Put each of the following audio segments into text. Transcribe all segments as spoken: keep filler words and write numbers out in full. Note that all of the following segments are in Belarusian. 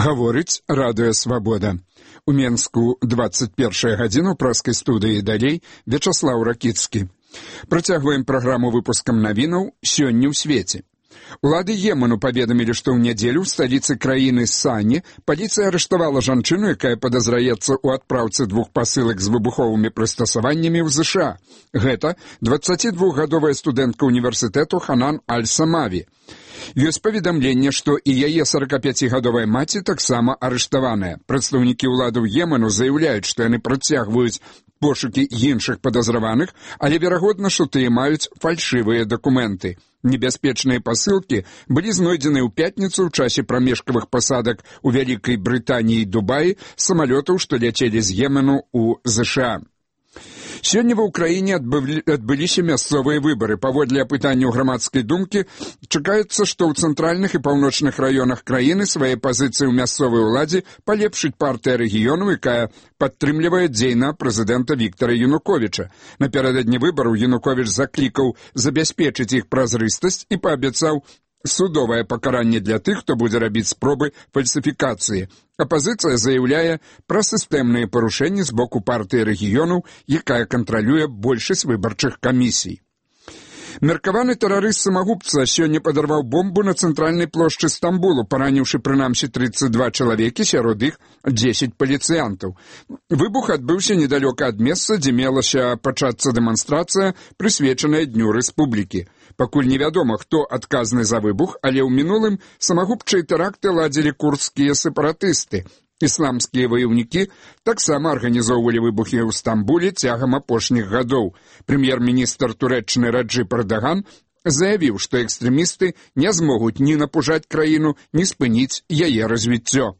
Гаворыць радыё «Свабода». У Менску двадцать першая гадзіна, ў праскай студыі далей Вячаслаў Ракіцкі. Працягваем праграму выпускам навінаў «Сёння ў свеце». Улады Йемену паведамілі, што ў нядзелю ў сталіцы краіны Сані паліцыя арыштавала жанчыну, якая падазраецца ў адпраўцы двух пасылак з выбуховымі прыстасаваннямі ў ЗША. Гэта дваццацідвухгадовая студэнтка універсітэту Ханан Аль-Самаві. Ёсць паведамленне, што і яе саракапяцігадовая маці таксама арыштаваная. Прадстаўнікі ўладаў Йемену заяўляюць, што яны працягваюць пошукі іншых падазраваных, але верагодна, што тыя маюць фальшывыя дакументы. Небяспечныя пасылкі былі знойдзены ў пятніцу ў часе прамежкавых пасадак у Вялікай Брытаніі і Дубаі самалётаў, што ляцелі з Йемену ў ЗША. Сёння ва ўкраіне адбыліся мясцовыя выбары. Паводле апытанняў грамадскай думкі, чакаецца, што ў цэнтральных і паўночных раёнах краіны свае пазіцыі ў мясцовай уладзе палепшыць партыя рэгіёну, якая падтрымлівае дзейна прэзідэнта Віктара Януковіча. Напярэдадні выбараў Януковіч заклікаў забяспечыць іх празрыстасць і паабяцаў судовае пакаранне для тых, хто будзе рабіць спробы фальсіфікацыі. Апазіцыя заяўляе пра сістэмныя парушэнні з боку партыі рэгіёнаў, якая кантралюе большасць выбарчых камісій. Меркаваны тэрарыст-самагубца сёння падарваў бомбу на цэнтральнай плошчы Стамбулу, параніўшы прынамсі трыццаць два чалавекі, сярод іх дзесяць паліцыянтаў. Выбух адбыўся недалёка ад месца, дзе мелася пачацца дэманстрацыя, прысвечаная Дню Рэспублікі. Пакуль невядома, хто адказны за выбух, але ў мінулым самагубчыя тэракты ладзілі курдскія сепаратысты. Ісламскія ваяўнікі таксама арганізоўвалі выбухі ў Стамбуле цягам апошніх гадоў. Прэм'ер-міністр Турэччыны Раджып Эрдаган заявіў, што экстрэмісты не змогуць ні напужаць краіну, ні спыніць яе развіццё.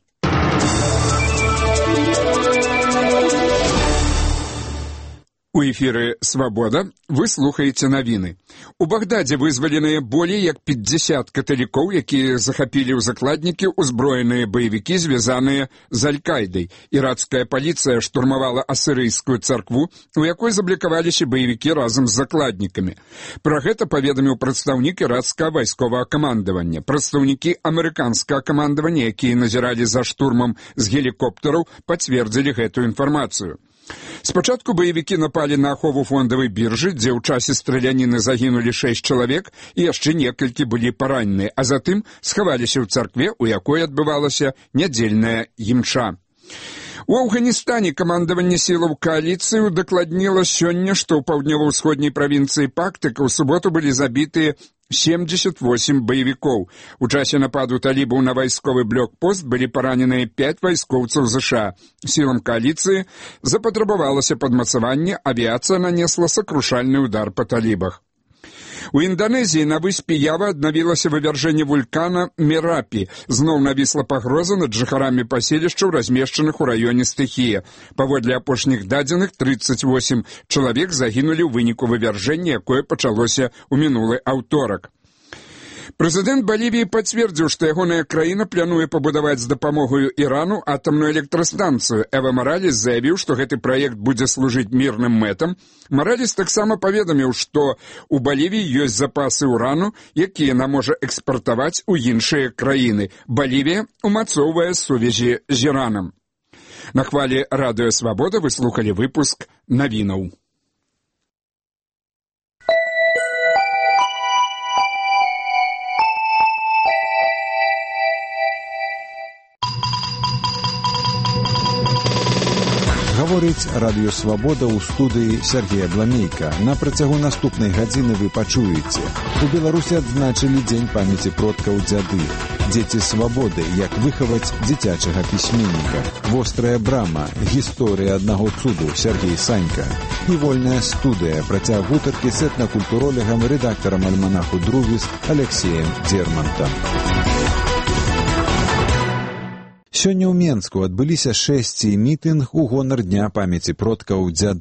У эфіры «Свабода» вы слухаеце навіны. У Багдадзе вызваленыя болей як пятьдесят каталікоў, якія захапілі ў закладнікі ўзброеныя баевікі, звязаныя з Аль-Кайдай. Іракская паліцыя штурмавала асірыйскую царкву, у якой заблікаваліся баевікі разам з закладнікамі. Пра гэта паведаміў прадстаўнік іракскага вайсковага камандавання. Прадстаўнікі амерыканскага камандавання, якія назіралі за штурмам з гелікоптараў, пацвердзілі гэтую інфармацыю. Спачатку баевікі напалі на ахову фондавай біржы, дзе ў часе страляніны загінулі шэсць чалавек і яшчэ некалькі былі параненыя, а затым схаваліся ў царкве, у якой адбывалася нядзельная імша. У Афганістане камандаванне сілаў кааліцыі удакладніла сёння, што ў паўднёва-ўсходняй правінцыі Пактыка ў суботу былі забітыя семьдесят восемь баевікоў. У часе нападу талібаў на вайсковы блокпост былі параненыя пяць вайскоўцаў ЗША. Сілам кааліцыі запатрабавалася падмацаванне, авіацыя нанесла сакрушальны удар па талібах. У Інданезіі на выспе Ява аднавілася вывяржэнне вулкана Мерапі. Зноў навісла пагроза над жыхарамі паселішчаў, размешчаных у раёне стыхія. Паводле апошніх дадзеных, трыццаць восемь чалавек загінулі ў выніку вывяржэння, якое пачалося ў мінулы аўторак. Прэзідэнт Балівіі пацвердзіў, што ягоная краіна плануе пабудаваць з дапамогаю Ірану атамную электрастанцыю. Эва Мараліс заявіў, што гэты праект будзе служыць мірным мэтам. Мараліс таксама паведаміў, што ў Балівіі ёсць запасы ўрану, якія яна можа экспартаваць у іншыя краіны. Балівія умацоўвае сувязі з Іранам. На хвалі радыё «Свабода» вы слухалі выпуск навінаў. Гаворыць радыё «Свабода» ў студыі Сергея Бламейка. На працягу наступнай гадзіны вы пачуеце. У Беларусі адзначылі дзень памяці продкаў дзяды. Дзеці свабоды, як выхаваць дзіцячага пісьменніка. Вострая брама, гісторыя аднаго цуду, Сергей Санька. І вольная студыя, працяг гутаркі з этнакультуролегам, рэдактарам альманаху «Друвіс» Алексеем Дзермантам. Сёння ў Менску адбыліся шэсці мітынг у гонар Дня памяці продкаў дзяды.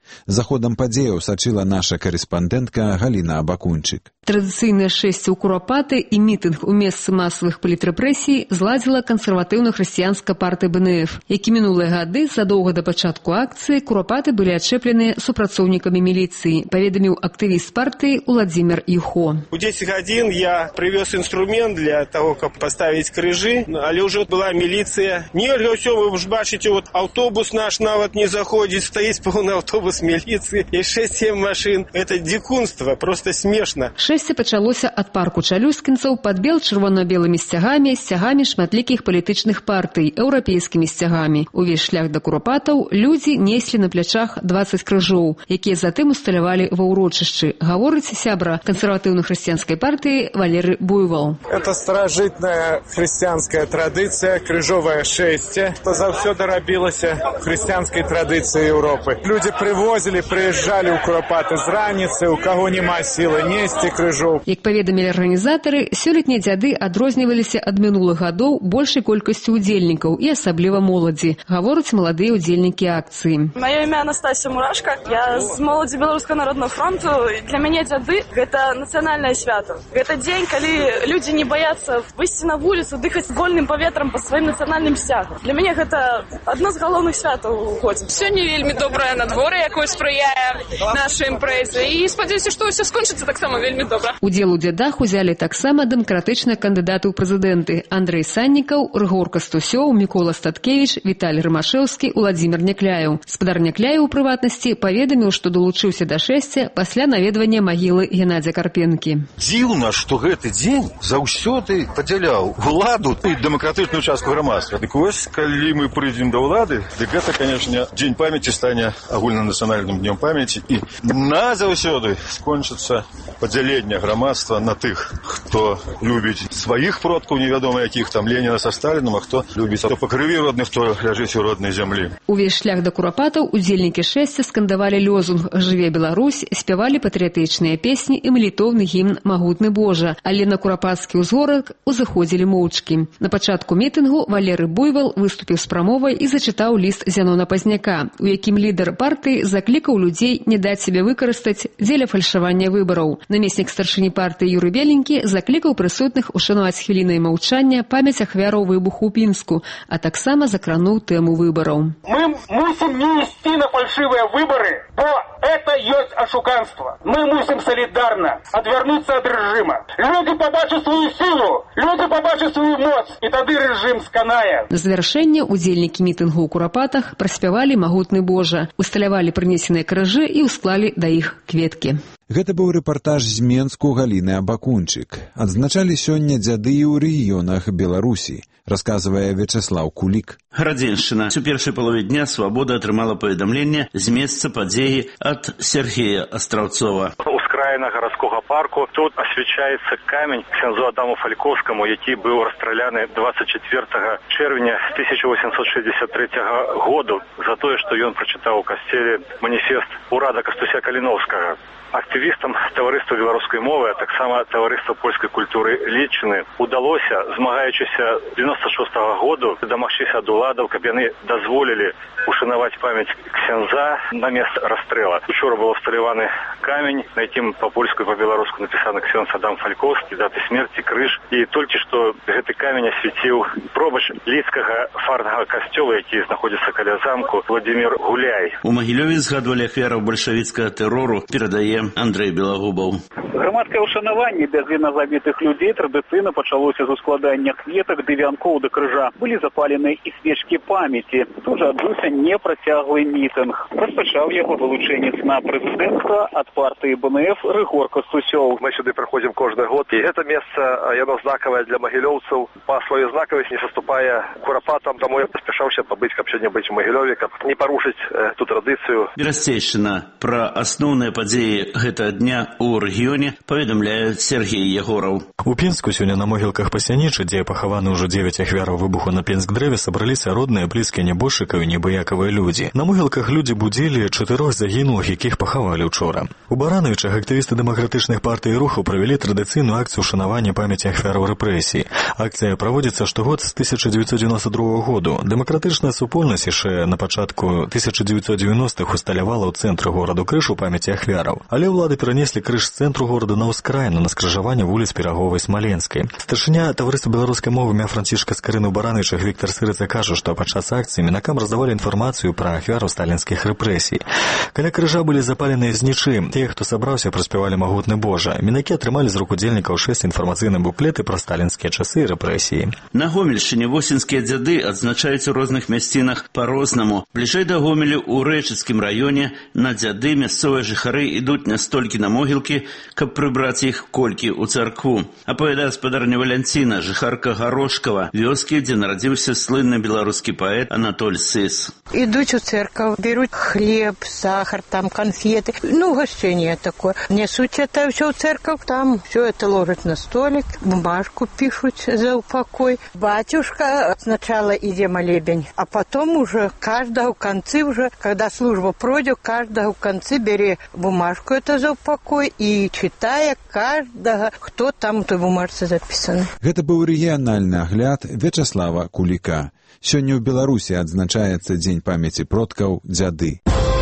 За ходам падзеяў сачыла наша карэспандэнтка Галіна Абакунчык. Традыцыйнае шэсце ў Курапаты і мітынг у месцы масавых палітрэпрэсій зладзіла кансерватыўна-хрысціянская партыя бэ эн эф, які мінулыя гады задоўга да пачатку акцыі Курапаты былі адчэплены супрацоўнікамі міліцыі, паведаміў актывіст партыі Уладзімір Юхо. У дзесяць гадзін я прывёз інструмент для того, каб паставіць крыжы, але ўжо была міліцыя. Нельга ўсё, вы ж бачыце, вот аўтобус наш нават не заходзіць, стаіць поўны аўтобус міліцыі і шэсць-сем машын. Это дзікунства, просто смешна. Шэсце пачалося ад парку чалюскінцаў пад бел-чырвона-белымі сцягамі, сцягамі шматлікіх палітычных партый, еўрапейскімі сцягамі. Увесь шлях да Курапатаў людзі неслі на плячах дваццаць крыжоў, якія затым усталявалі ва ўрочышчы, гаворыць сябра кансерватыўна-хрысціянскай партыі Валерый Буйвол. Это старажытная хрысціянская традыцыя, крыжовае шэсце, што заўсёды рабілася в хрысціянскай традыцыі Еўропы. Людзі прывозілі, прыязджалі ў Курапаты з раніцы, у каго няма сілы несці крыжоў. Як паведамілі арганізатары, сёлетнія дзяды адрозніваліся ад мінулых гадоў большай колькасцю удзельнікаў і асабліва моладзі, гавораць маладыя удзельнікі акцыі. Маё імя Анастасія Мурашка, я з моладзі Беларускага народнага фронту. Для мяне дзяды гэта нацыянальнае свята. Гэта дзень, калі людзі не баяцца выйсці на вуліцу, дыхаць вольным паветрам па сваім нацыянальным сцягам. Для мяне гэта адно з галоўных святаў у годзе. Сёння вельмі добрае надвор'е, якое спрыяе нашай імпрэзе, і спадзяюся, што ўсё скончыцца таксама вельмі добра. Удзел у дзядах узялі таксама дэмакратычныя кандыдаты ў прэзідэнты Андрэй Саннікаў, Рыгор Кастусёў, Мікола Статкевіч, Віталій Рымашэўскі, Уладзімір Някляеў. Спадар Някляеў у прыватнасці паведаміў, што долучыўся да шэсця пасля наведвання магілы Геннадзя Карпенкі. Дзіўна, што гэты дзень заўсёды падзяляў уладу і дэмакратычную частку грамадства. Дык вось, калі мы прыйдзем да ўлады, дык гэта, канешне, дзень памяці стане агульнанацыянальным днём памяці і назаўсёды скончыцца падзяленне грамадства на тых, хто любіць сваіх продкаў, невядома якіх там Леніна са Сталіным, а хто любіць хто па крыві родных, хто ляжыць у роднай зямлі. Увесь шлях да Курапатаў удзельнікі шэсця скандавалі лёзунг «Жыве Беларусь», спявалі патрыятычныя песні і малітоўны гімн «Магутны Божа», але на курапацкі ўзгорак узыходзілі моўчкі. На пачатку мітынгу Валерый Буйвол выступіў з прамовай і зачытаў ліст Зянона Пазняка, у якім лідар партыі заклікаў людзей не даць сябе выкарыстаць дзеля фальшавання выбараў. Намеснік старшыні партыі Юрый Беленькі заклікаў прысутных ушанаваць хвілінай маўчання памяць ахвяраў выбуху ў Пінску, а таксама закрануў тэму выбараў. Мы мусім не ісці на фальшывыя выбары, бо это ёсць ашуканство. Мы мусім солідарна адвярнуцца ад рэжыма. Люди побачаць сваю сілу, люди побачаць сваю моц, і тады рэжым сканае. На завяршэнне удзельнікі мітынгу ў Курапатах праспявалі «Магутны Божа», усталявалі прынесеныя крыжы і усклалі да іх кветкі. Гэта быў рэпартаж з Менску Галіны Абакунчык. Адзначалі сёння дзяды і ў рэгіёнах Беларусі, расказвае Вячаслаў Кулік. Градзеншчына. У першай палове дня «Свабода» атрымала паведамленне з месца падзеі ад Сергея Астраўцова. Окраіна гарадскога парку. Тут асвячаецца камень ксяндзу Адаму Фальковскаму, які быў расстраляны двадцать четвёртага чэрвеня тысяча восемьсот шестьдесят третьего году за тое, што ён прачытаў у касцеле маніфест урада Кастуся Каліновскага. Актывістам таварыства беларускай мовы, а таксама таварыства польскай культуры Лічыны удалося, змагаючыся девяносто шестого году, дамагчыся ад уладаў, каб яны дазволілі ушанаваць памяць ксяндза на месца расстрела. Учора быў усталяваны камень, на якім па-польску і па-беларуску напісаны ксяндз Адам Фальковскі, даты смерці, крыж. І толькі што гэты камень асвяціў пробач лідскага фарнага касцёла, які знаходзіцца каля замку, Владимир Гуляй. У Магілёве згадвалі ахвяраў бальшавіцкага тэрору, перадае Андрэй Белагубаў. Грамадскае ўшанаванне бязвінна забітых людзей традыцыйна пачалося з ускладання кветак ды вянкоў да крыжа. Былі запалены і свечкі памяці. Тут жа адбыўся непрацяглы мітынг. Распачаў яго вылучэнец на прэзідэнцтва ад партыі бэ эн эф Рыгор Кастусёў. Мы сюды прыходзім кожны год, і гэта месца, яно знакавае для магілёўцаў. Па сваёй знакавасці не саступае курапатам, таму я паспяшаўся пабыць, каб сёння быць у Магілёве, каб не парушыць э, ту традыцыю. Берасцейшчына. Пра асноўныя падзеі гэтага дня ў рэгіёне пахаванне, паведамляе Сергей Егоров. У Пінску сёння на могілках пасянічы, дзе пахаваны ўжо дзевяць ахвяраў выбуху на Пінск-дрэве, сабраліся родныя, блізкія нябожчыкаў і небыякавыя людзі. На могілках людзі будзілі чатырох загінулых, якіх пахавалі ўчора. У Баранавічах актывісты дэмакратычных партый і рухаў правялі традыцыйную акцыю шанавання памяці ахвяраў рэпрэсій. Акцыя праводзіцца штогод з тысяча дзевяцьсот дзевяносто другога году. Дэмакратычная супольнасць яшчэ на пачатку тысяча дзевяцьсот дзевяностых усталявала ў цэнтры гораду крыж у памяці ахвяраў. Але ўлады перанеслі крыж з цэнтру горада на ўскраіну, на скрыжаванне вуліц Піраговай, Смаленскай. Старшыня таварыства беларускай мовы імя Францішка Скарыны ў Баранавічах Віктор Сырыца кажа, што падчас акцыі мінакам раздавалі інфармацыю пра ахвяру сталінскіх рэпрэсій. Каля крыжа былі запаленыя знічы. Тыя, хто сабраўся, праспявалі магутны Божа. Мінакі атрымалі з рук удзельнікаў шэсць інфармацыйных буклеты пра сталінскія часы і рэпрэсіі. На Гомельшчыне восеньскія дзяды адзначаюць у розных мясцінах па-рознаму. Бліжэй да Гомелю ў Рэчыцкім раёне на дзяды мясцовыя жыхары ідуць не столькі на могілкі, каб прыбраць іх колькі ў царкву. Апавядае гаспадарня Валянціна, жыхарка Гарошкава, вёскі, дзе нарадзіўся слынны беларускі паэт Анатоль Сыс. Ідуць у церкву, беруць хлеб, сахар, там конфеты, ну, угощение такое. Несуть это все в церковь, там все это ложат на столик, бумажку пишут за упокой. Батюшка сначала иде молебень, а потом уже каждого в конце уже, когда служба пройдет, каждого в конце бери бумажку это за упокой и читая каждого, кто там в той бумажце записаны. Гэта быў рэгіянальны агляд Вячаслава Куліка. Сёння ў Беларусі адзначаецца Дзень памяці продкаў дзяды.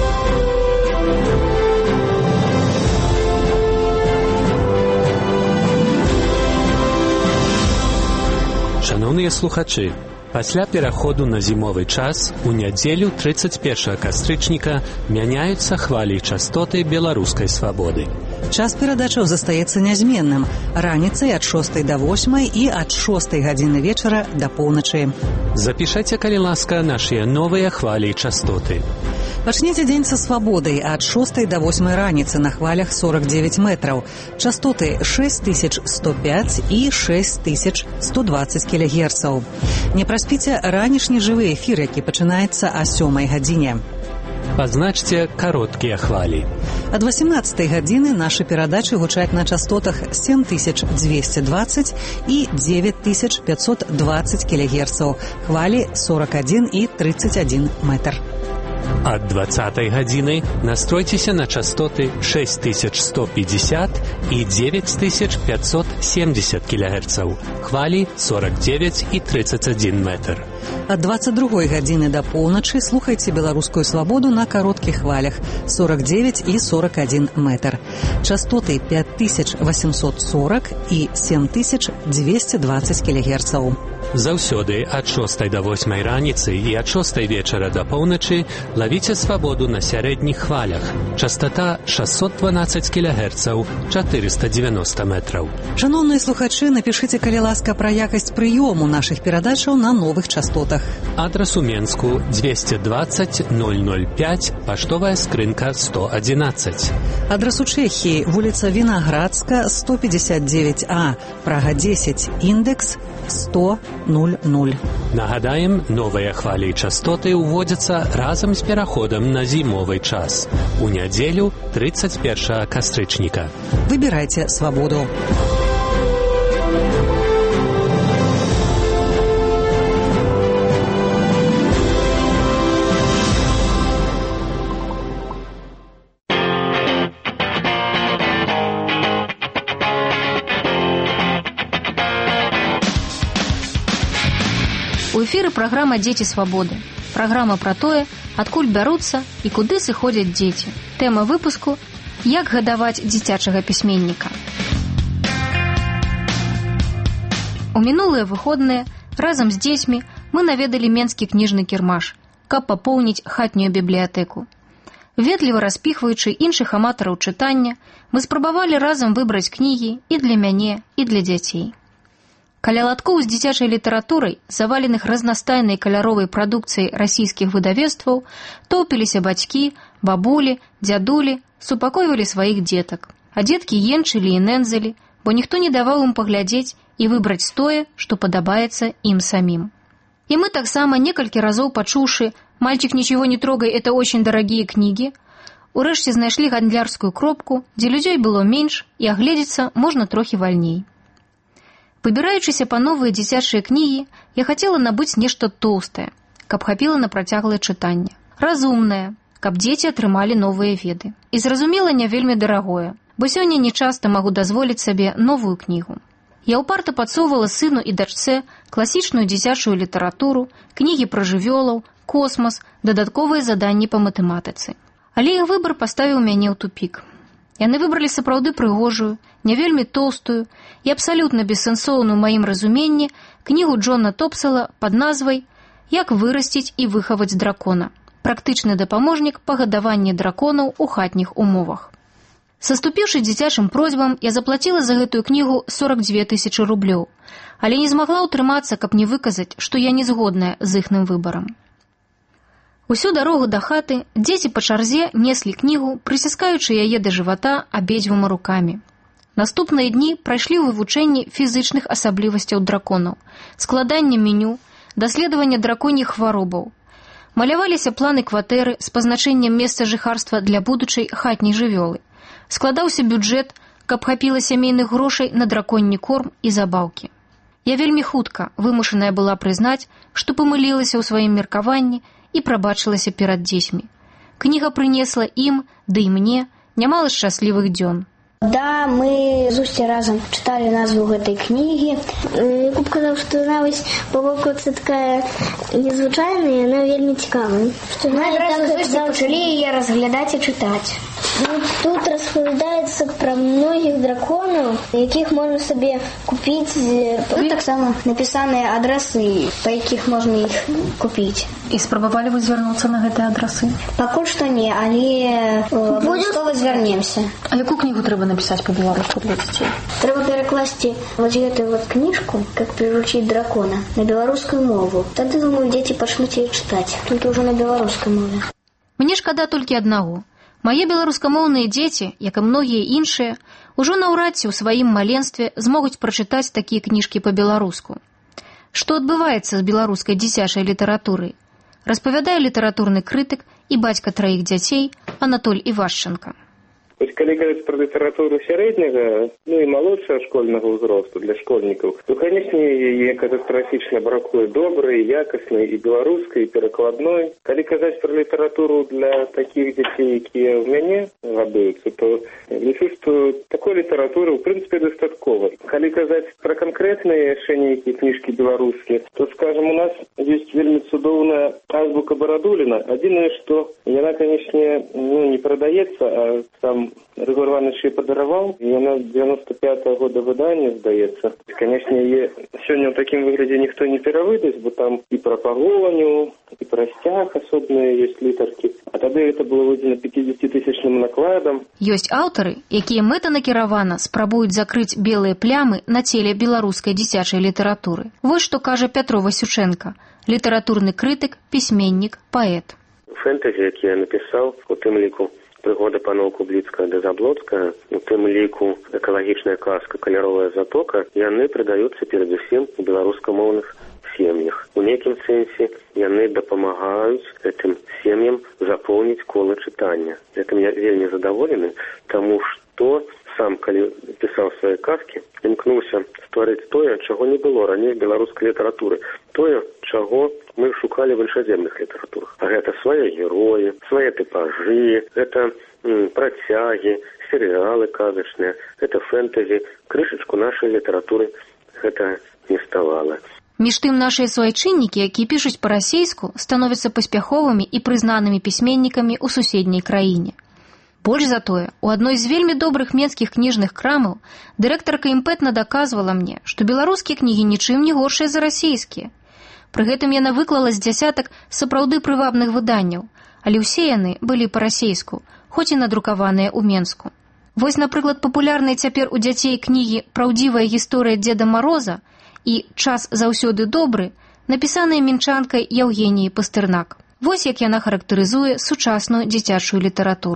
Шановныя слухачы, пасля пераходу на зімовы час у нядзелю тридцать первого кастрычніка мяняюцца хвалі і частоты беларускай свабоды. Час перадачаў застаецца нязменным. Раніцай ад шостай да восьмай і ад шостай гадзіны вечара да поўначы. Запішайце, калі ласка, нашыя новыя хвалі і частоты. Пачніце дзень са свабодай ад шостай да восьмай раніцы на хвалях сорок девять метраў. Частоты шесть тысяч сто пять і шесть тысяч сто двадцать кілогерцаў. Не праспіце ранішні жывы эфір, які пачынаецца о сёмай гадзіне. Пазначце кароткія хвалі. Ад восемнадцатай гадзіны нашы перадачы гучаць на частотах семь тысяч двести двадцать і девять тысяч пятьсот двадцать кілогерцаў, хвалі сорок один і тридцать один метр. Ад двадцатай гадзіны настройцеся на частоты шесть тысяч сто пятьдесят і девять тысяч пятьсот семьдесят кілогерцаў, хвалі сорок девять і тридцать один метр. Ад двадцать другой гадзіны да поўначы слухайце беларускую свабоду на кароткіх хвалях сорок девять і сорок один метр. Частоты пять тысяч восемьсот сорок і семь тысяч двести двадцать кілогерцаў. Заўсёды ад шостай да восьмай раніцы і ад шостай вечара да поўначы лавіце свабоду на сярэдніх хвалях. Частота шестьсот двенадцать кілогерцаў, четыреста девяносто метраў. Шановныя слухачы, напішыце, калі ласка, пра якасць прыёму нашых перадачаў на новых частотах. Адрас у Менску двести двадцать ноль ноль пять, паштовая скрынка сто одиннадцать. Адрас у Чэхіі, вуліца Вінаградска, сто пятьдесят девять А, Прага десять, індекс сто ноль ноль. Нагадаем, новыя хвалі і частоты ўводзяцца разам з пераходам на зімовы час. У нядзелю тридцать первого кастрычніка. Выбірайце свабоду. У эфіры праграма «Дзеці свабоды». Праграма пра тое, адкуль бяруцца і куды сыходзяць дзеці. Тэма выпуску – як гадаваць дзіцячага пісьменніка. У мінулыя выходныя разам з дзецьмі мы наведалі менскі кніжны кірмаш, каб папоўніць хатнюю бібліятэку. Ветліва распіхваючы іншых аматараў чытання, мы спрабавалі разам выбраць кнігі і для мяне, і для дзяцей. Каля ладкоў з дзіцячай літаратурай, заваленых разнастайнай каляровай прадукцыяй расійскіх выдавецтваў, тоўпіліся бацькі, бабулі, дзядулі, супакойвалі сваіх дзетак. А дзеткі енчылі і нэнзалі, бо ніхто не даваў ім паглядзець і выбраць тое, што падабаецца ім самім. І мы таксама некалькі разоў пачуўшы «Мальчик, ничего не трогай, это очень дорогие книги», Урэшце знайшлі гандлярскую кропку, дзе людзей было менш, і агледзецца можна трохі вальней. Выбіраючыся па новыя дзіцячыя кнігі, я хацела набыць нешта тоўстае, каб хапіла на працяглае чытанне. Разумнае, каб дзеці атрымалі новыя веды. І, зразумела, не вельмі дарагое, бо сёння не часта магу дазволіць сабе новую кнігу. Я ўпарта падсоўвала сыну і дачцэ класічную дзіцячую літаратуру, кнігі пра жывёлаў, космас, дадатковыя заданні па матэматыцы. Але іх выбар паставіў мяне ў тупік. Яны выбралі сапраўды прыгожую, не вельмі тоўстую і абсалютна бессэнсоўную ў маім разуменні кнігу Джона Топсела пад назвай «Як вырасціць і выхаваць дракона. Практычны дапаможнік па гадаванні драконаў у хатніх умовах». Саступіўшы дзіцячым просьбам, я заплаціла за гэтую кнігу сорок дзве тысячы рублёў, але не змагла ўтрымацца, каб не выказаць, што я не згодная з іхным выбарам. Усю дарогу да хаты дзеці па чарзе неслі кнігу, прыціскаючы яе да жывата абедзвюма рукамі. Наступныя дні прайшлі ў вывучэнні фізычных асаблівасцяў драконаў, складання меню, даследавання драконьіх хваробаў. Маляваліся планы кватэры з пазначэннем месца жыхарства для будучай хатняй жывёлы. Складаўся бюджэт, каб хапіла сямейных грошай на драконні корм і забаўкі. Я вельмі хутка вымушаная была прызнаць, што памылілася ў сваім меркаванні і прабачылася перад дзецьмі. Кніга прынесла ім, ды і мне, нямала шчаслівых дзён. Да, мы з Усцей разам чыталі назву гэтай кнігі. Якуб казаў, што нават паволкацца такая незвычайная, яна вельмі цікавая. Мы адразу з Усцей пачалі яе разглядаць і чытаць. Тут распавядаецца пра многіх драконаў, якіх можна сабе купіць. Тут таксама напісаныя адрасы, па якіх можна іх купіць. І спрабавалі вы звярнуцца на гэтыя адрасы? Пакуль што не, але абавязкова звярнемся. А якую кнігу трэба напісаць па-беларуску для дзяцей? Трэба перакласці вось гэтую вот кніжку, как приручить дракона, на беларускую мову. Тады, думаю, дзеці пачнуць яе чытаць, толькі ўжо на беларускай мове. Мне шкада толькі аднаго. Мае беларускамоўныя дзеці, як і многія іншыя, ужо наўрад ці ў сваім маленстве змогуць прачытаць такія кніжкі па-беларуску. Што адбываецца з беларускай дзіцячай літаратурай? Распавядае літаратурны крытык і бацька траіх дзяцей Анатоль Івашченка. Вось калі казаць пра літаратуру сярэдняга, ну і малодшага школьнага ўзросту для школьнікаў, то, канешне, яе катастрафічна бракуе добрай, якаснай і беларускай, і перакладной. Калі казаць пра літаратуру для такіх дзяцей, якія ў мяне гадуюцца, то лічу, што такой літаратуры, ў прынцыпе, дастаткова. Калі казаць пра канкрэтныя яшчэ нейкія кніжкі беларускія, то, скажам, у нас ёсць вельмі цудоўная азбука Барадуліна. Адзінае, што яна, канешне, ну, не прадаецца, а сам Рыгор Иванович ее подаровал, и она девяносто пятого года выдания, здаецца. Конечно, яе сёння ў такім выглядзе ніхто не перавыдасць, бо там і пра пагоню, і пра сцяг асобныя ёсць літаркі. А тады гэта было выдзена пяцідзесяцітысячным накладам. Ёсць аўтары, якія мэтанакіравана спрабуюць закрыць белыя плямы на целе беларускай дзіцячай літаратуры. Вось што кажа Пятро Васючэнка, літаратурны крытык, пісьменнік, паэт. Фэнтэзі, які я напісаў, у тым ліку «Прыгода паноў Кубліцкага да Заблоцкага», у тым ліку «Экалагічная казка, каляровая затока», яны прадаюцца перадусім у беларускамоўных сем'ях. У нейкім сэнсе яны дапамагаюць гэтым сем'ям запоўніць кола чытання. Гэтым я вельмі задаволены, таму што сам, калі пісаў свае казкі, імкнуўся стварыць тое, чаго не было раней в беларускай літаратуры, тое, чаго мы шукалі в іншаземных літаратурах. А гэта свае героі, свае тыпажы, гэта м, працягі, серыялы казачныя, гэта фэнтэзі, крышачку нашай літаратуры гэта не ставала. Між тым, нашыя суайчыннікі, якія пішуць па-расейску, становяцца паспяховымі і прызнанымі пісьменнікамі ў суседняй краіне. Больш за тое, у адной з вельмі добрых менскіх кніжных крамаў дырэктарка імпэтна даказвала мне, што беларускія кнігі нічым не горшыя за расейскія. Пры гэтым яна выклала з дзясятак сапраўды прывабных выданняў, але ўсе яны былі па-расейску, хоць і надрукаваныя ў Менску. Вось, напрыклад, папулярныя цяпер у дзяцей кнігі «Праўдзівая гісторыя Дзеда Мароза» і «Час заўсёды добры», напісаныя мінчанкай Яўгеніяй Пастырнак. Вось як яна характарызуе сучасную дзіцячую літаратуру.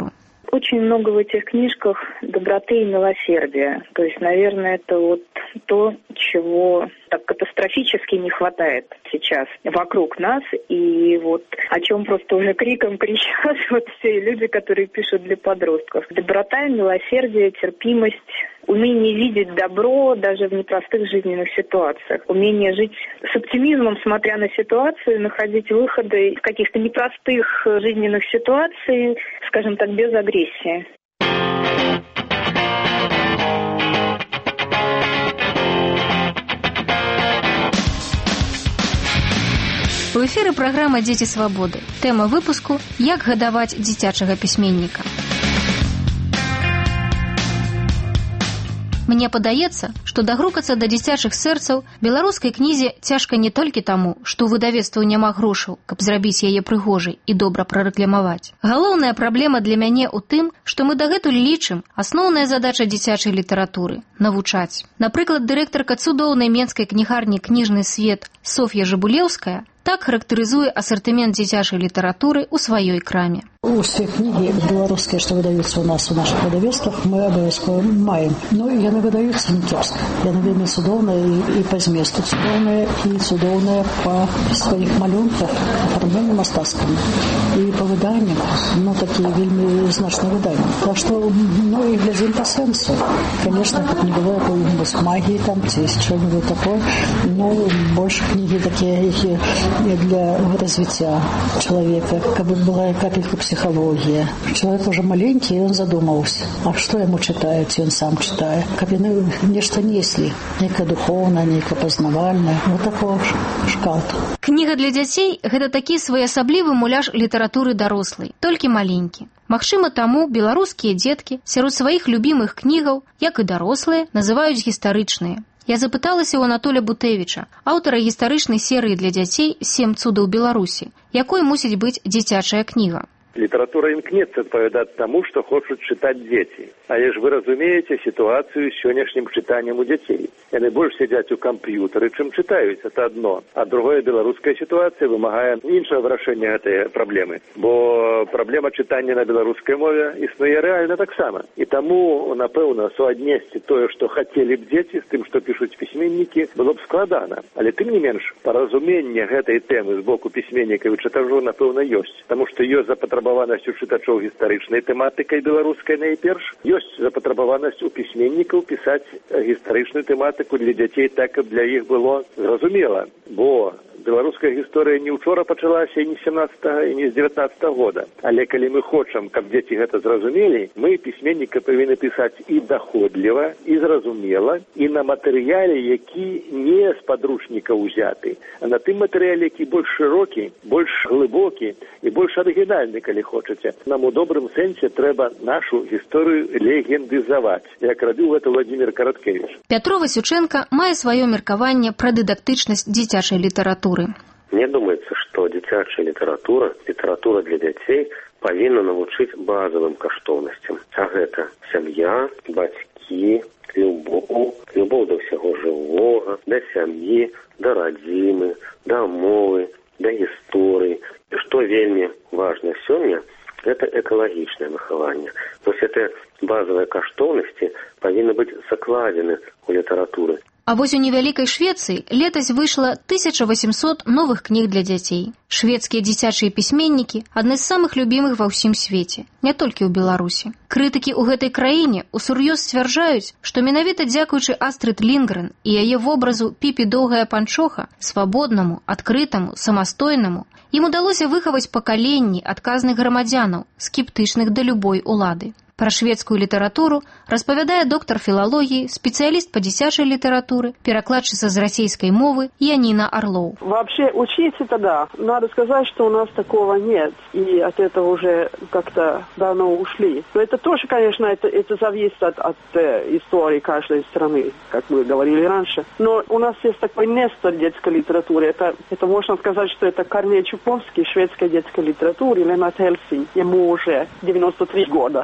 Очень много в этих книжках доброты и милосердия. То есть, наверное, это вот то, чего так катастрофически не хватает сейчас вокруг нас. И вот о чем просто уже криком кричат вот все люди, которые пишут для подростков. Доброта, милосердие, терпимость, умение видеть добро даже в непростых жизненных ситуациях. Умение жить с оптимизмом, смотря на ситуацию, находить выходы из каких-то непростых жизненных ситуаций, скажем так, без агрессии. У эфіры праграма «Дзеці свабоды». Тэма выпуску «Як гадаваць дзіцячага пісьменніка». Мне падаецца, што дагрукацца да дзіцячых сэрцаў беларускай кнізе цяжка не толькі таму, што ў выдавецтву няма грошаў, каб зрабіць яе прыгожай і добра прарэкламаваць. Галоўная праблема для мяне ў тым, што мы дагэтуль лічым асноўная задача дзіцячай літаратуры – навучаць. Напрыклад, дырэктарка цудоўнай менскай кнігарні «Кніжны свет» Соф'я Жабулеўская так характарызуе асартымент дзіцячай літаратуры ў сваёй краме. Усе кнігі беларускія, што выдаюцца ў нас у нашых выдавецтвах, мы абавязкова маем. Ну, яны выдаюцца не кепска. Яны вельмі цудоўныя і, і па зместу цудоўныя, і цудоўныя па сваіх малюнках, афармленні мастацкамі. І па выданням, ну, такія вельмі значныя выданні. Так што, ну, і глядзім па сэнсу. Конечно, каб не было якой-нибудь магіі там, ці чого-нибудь такое, ну, больше кнігі такія, які для развития человека, как бы была капелька психология. Человек уже маленький, и он задумался, а что ему читают, и он сам читает. Как яны нечто несли, некое духовное, некое познавальное. Вот такого шкалта. Кніга для дзяцей – гэта такі своеасаблівы муляж літаратуры дарослай, толькі маленькі. Магчыма, таму беларускія дзеткі сярод сваіх любімых кнігаў, як і дарослыя, называюць гістарычныя. Я запыталася ў Анатоля Бутэвіча, аўтара гістарычнай серыі для дзяцей «Сем цудаў Беларусі», якой мусіць быць дзіцячая кніга. Літаратура імкнецца адпавядаць таму, што хочуць чытаць дзеці. Але ж вы разумееце сітуацыю з сённяшнім чытаннем у дзяцей. Яны больш сядзяць у камп'ютары, чым чытаюць, это адно. А другое, беларуская сітуацыя вымагае іншага вырашэння гэтай праблемы. Бо праблема чытання на беларускай мове існуе рэальна таксама. І таму, напэўна, суаднесці тое, што хацелі б дзеці з тым, што пішуць пісьменнікі, было б складана. Але тым не менш, паразуменне гэтай тэмы з боку пісьменніка і чытажоў, напэўна, ёсць. Таму што ёсць запатрабаванасць у чытачоў гістарычнай тэматыкай беларускай найперш. Ёсць запатрабаванасць у пісьменнікаў пісаць гістарычную тэматыку для дзяцей так, каб для іх было зразумела. Бо беларуская гісторыя не ўчора пачалася, і не з сямнаццатага, і не з дзевятнаццатага года. Але калі мы хочам, каб дзеці гэта зразумелі, мы пісьменніка павінны пісаць і даходліва, і зразумела, і на матэрыяле, які не з падручніка ўзяты, а на тым матэрыяле, які больш шырокі, больш глыбокі і больш арыгінальны, калі хочаце. Нам у добрым сэнсе трэба нашу гісторыю легендызаваць, як рабіў гэта Владзімір Караткевіч. Пятро Васюченка мае сваё меркаванне пра дыдактычнасць дзіцячай літаратуры. Мне думается, что дзіцячая літаратура, літаратура для дзяцей павінна навучыць базавым каштоўнасцям. А гэта сям'я, бацькі, любоў, любоў да ўсяго жывога, да сям'і, да радзімы, да мовы, да гісторыі. І што вельмі важна сёння, гэта экалагічнае выхаванне. Вось гэтыя базавыя каштоўнасці павінны быць закладзены ў літаратуры. А вось у невялікай Швецыі летась выйшла тысяча восемьсот новых кніг для дзяцей. Шведскія дзіцячыя пісьменнікі адны з самых любімых ва ўсім свеце, не толькі ў Беларусі. Крытыкі ў гэтай краіне усур'ёз сцвярджаюць, што менавіта дзякуючы Астрыд Лінгрен і яе вобразу Піпі Доўгая Панчоха, свабоднаму, адкрытаму, самастойнаму, ім удалося выхаваць пакаленні адказных грамадзянаў, скептычных да любой улады. Про шведскую литературу распавядае доктор филологии, специалист по дзіцячай литературе, перекладчица с российской мовы Янина Орлов. Вообще учиться-то да. Надо сказать, что у нас такого нет. И от этого уже как-то давно ушли. Но это тоже, конечно, это, это зависит от, от э, истории каждой страны, как мы говорили раньше. Но у нас есть такой нестор детской литературы. Это, это можно сказать, что это Корней Чуповский шведской детской литературы, Лennart Hellsing. Ему уже девяносто три года. И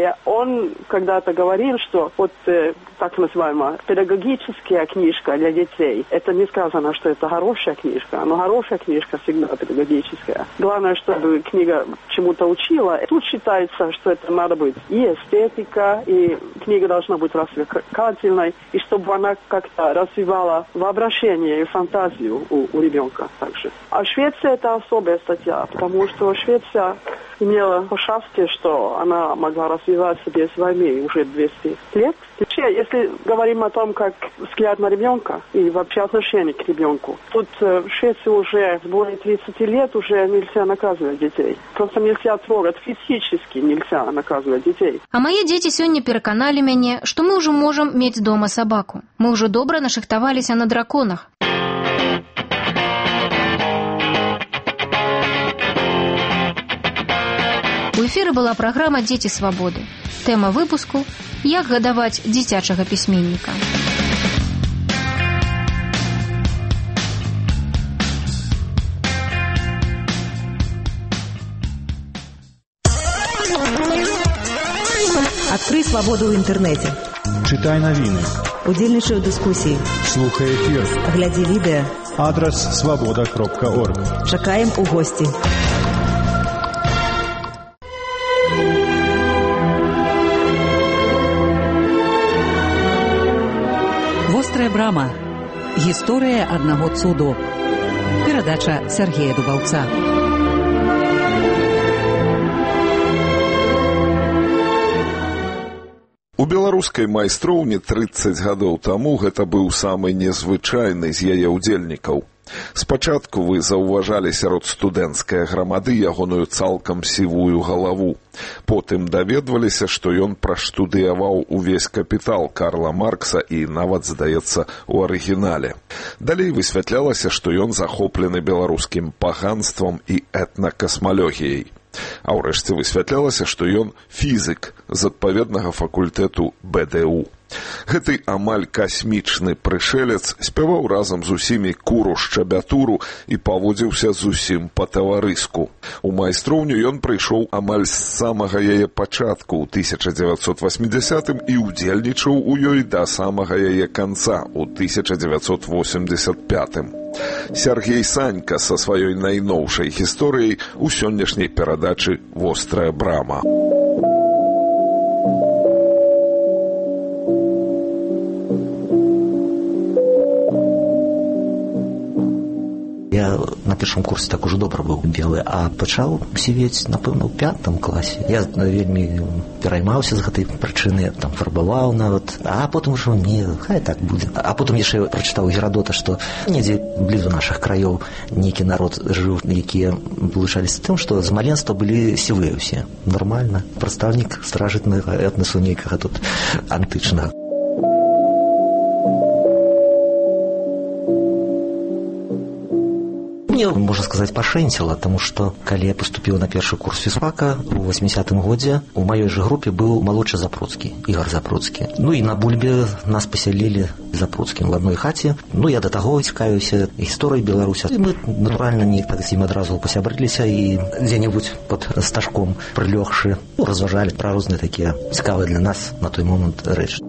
И он когда-то говорил, что вот э, так называемая педагогическая книжка для детей, это не сказано, что это хорошая книжка, но хорошая книжка всегда педагогическая. Главное, чтобы книга чему-то учила. Тут считается, что это надо быть и эстетика, и книга должна быть развлекательной, и чтобы она как-то развивала воображение и фантазию у, у ребенка также. А Швеция — это особая статья, потому что Швеция имела счастье, что она могла развиваться без войны уже двести лет. Вообще, если говорим о том, как взгляд на ребенка и вообще отношение к ребенку, тут в Швеции уже более тридцати лет уже нельзя наказывать детей. Просто нельзя трогать, физически нельзя наказывать детей. А мои дети сегодня переконали меня, что мы уже можем иметь дома собаку. Мы уже добро нашахтовались на драконах. У эфіры была праграма «Дзеці свабоды». Тэма выпуску «Як гадаваць дзіцячага пісьменніка». Адкрый свабоду ў інтэрнэце. Чытай навіны. Удзельнічай у дыскусіі. Слухай эфір. Глядзі відэа. Адрас свабода кропка орг. Чакаем у госці. Вострая брама. Гісторыя аднаго цуду. Перадача Сергея Дубаўца. У беларускай майстроўні трыццаць гадоў таму гэта быў самы незвычайны з яе ўдзельнікаў. Спачатку вы заўважалі сярод студэнцкай грамады ягоную цалкам сівую галаву. Потым даведваліся, што ён праштудыяваў увесь капітал Карла Маркса і нават, здаецца, у арыгінале. Далей высвятлялася, што ён захоплены беларускім паганствам і этнакасмалогіяй. А ўрэшце высвятлялася, што ён фізік з адпаведнага факультэту бэ дэ у. Гэты амаль касмічны прышэлец спяваў разам з усімі куру шчабятуру і паводзіўся зусім па-таварыску. У майстроўню ён прыйшоў амаль з самага яе пачатку ў тысяча дзевяцьсот васьмідзясятым і ўдзельнічаў у ёй да самага яе канца ў тысяча дзевяцьсот восемьдесят пятым. Сергей Санька са сваёй найноўшай гісторыяй у сённяшняй перадачы «Вострая брама». Я на першым курсе так ужо добра быў белы, а пачаў сівець, напэўна, у пятым класе. Я вельмі пераймаўся з гэтай прычыны, там фарбаваў нават, а потым ужо не, хай так будзе. А потым яшчэ прачытаў у Герадота, што недзе блізу нашых краёў нейкі народ жыў, якія вылучаліся тым, што з маленства былі сівыя ўсе. Нармальна. Прадстаўнік старажытнага этнасу нейкага тут антычнага. Мне, можна сказаць, пашэнціла, таму што, калі я паступіў на першы курс фізфака у восьмідзясятым годзе, у маёй жа групе быў малодшы Запруцкі, Ігор Запруцкі. Ну і на бульбе нас пасялілі Запруцкім в адной хаце. Ну, я да таго цікавіўся гісторыяй Беларусі. І мы, натуральна, неяк так з ім адразу пасябрыліся і дзе-небудзь пад стажком прылёгшы, ну, разважалі пра розныя такія цікавыя для нас на той момант рэчы.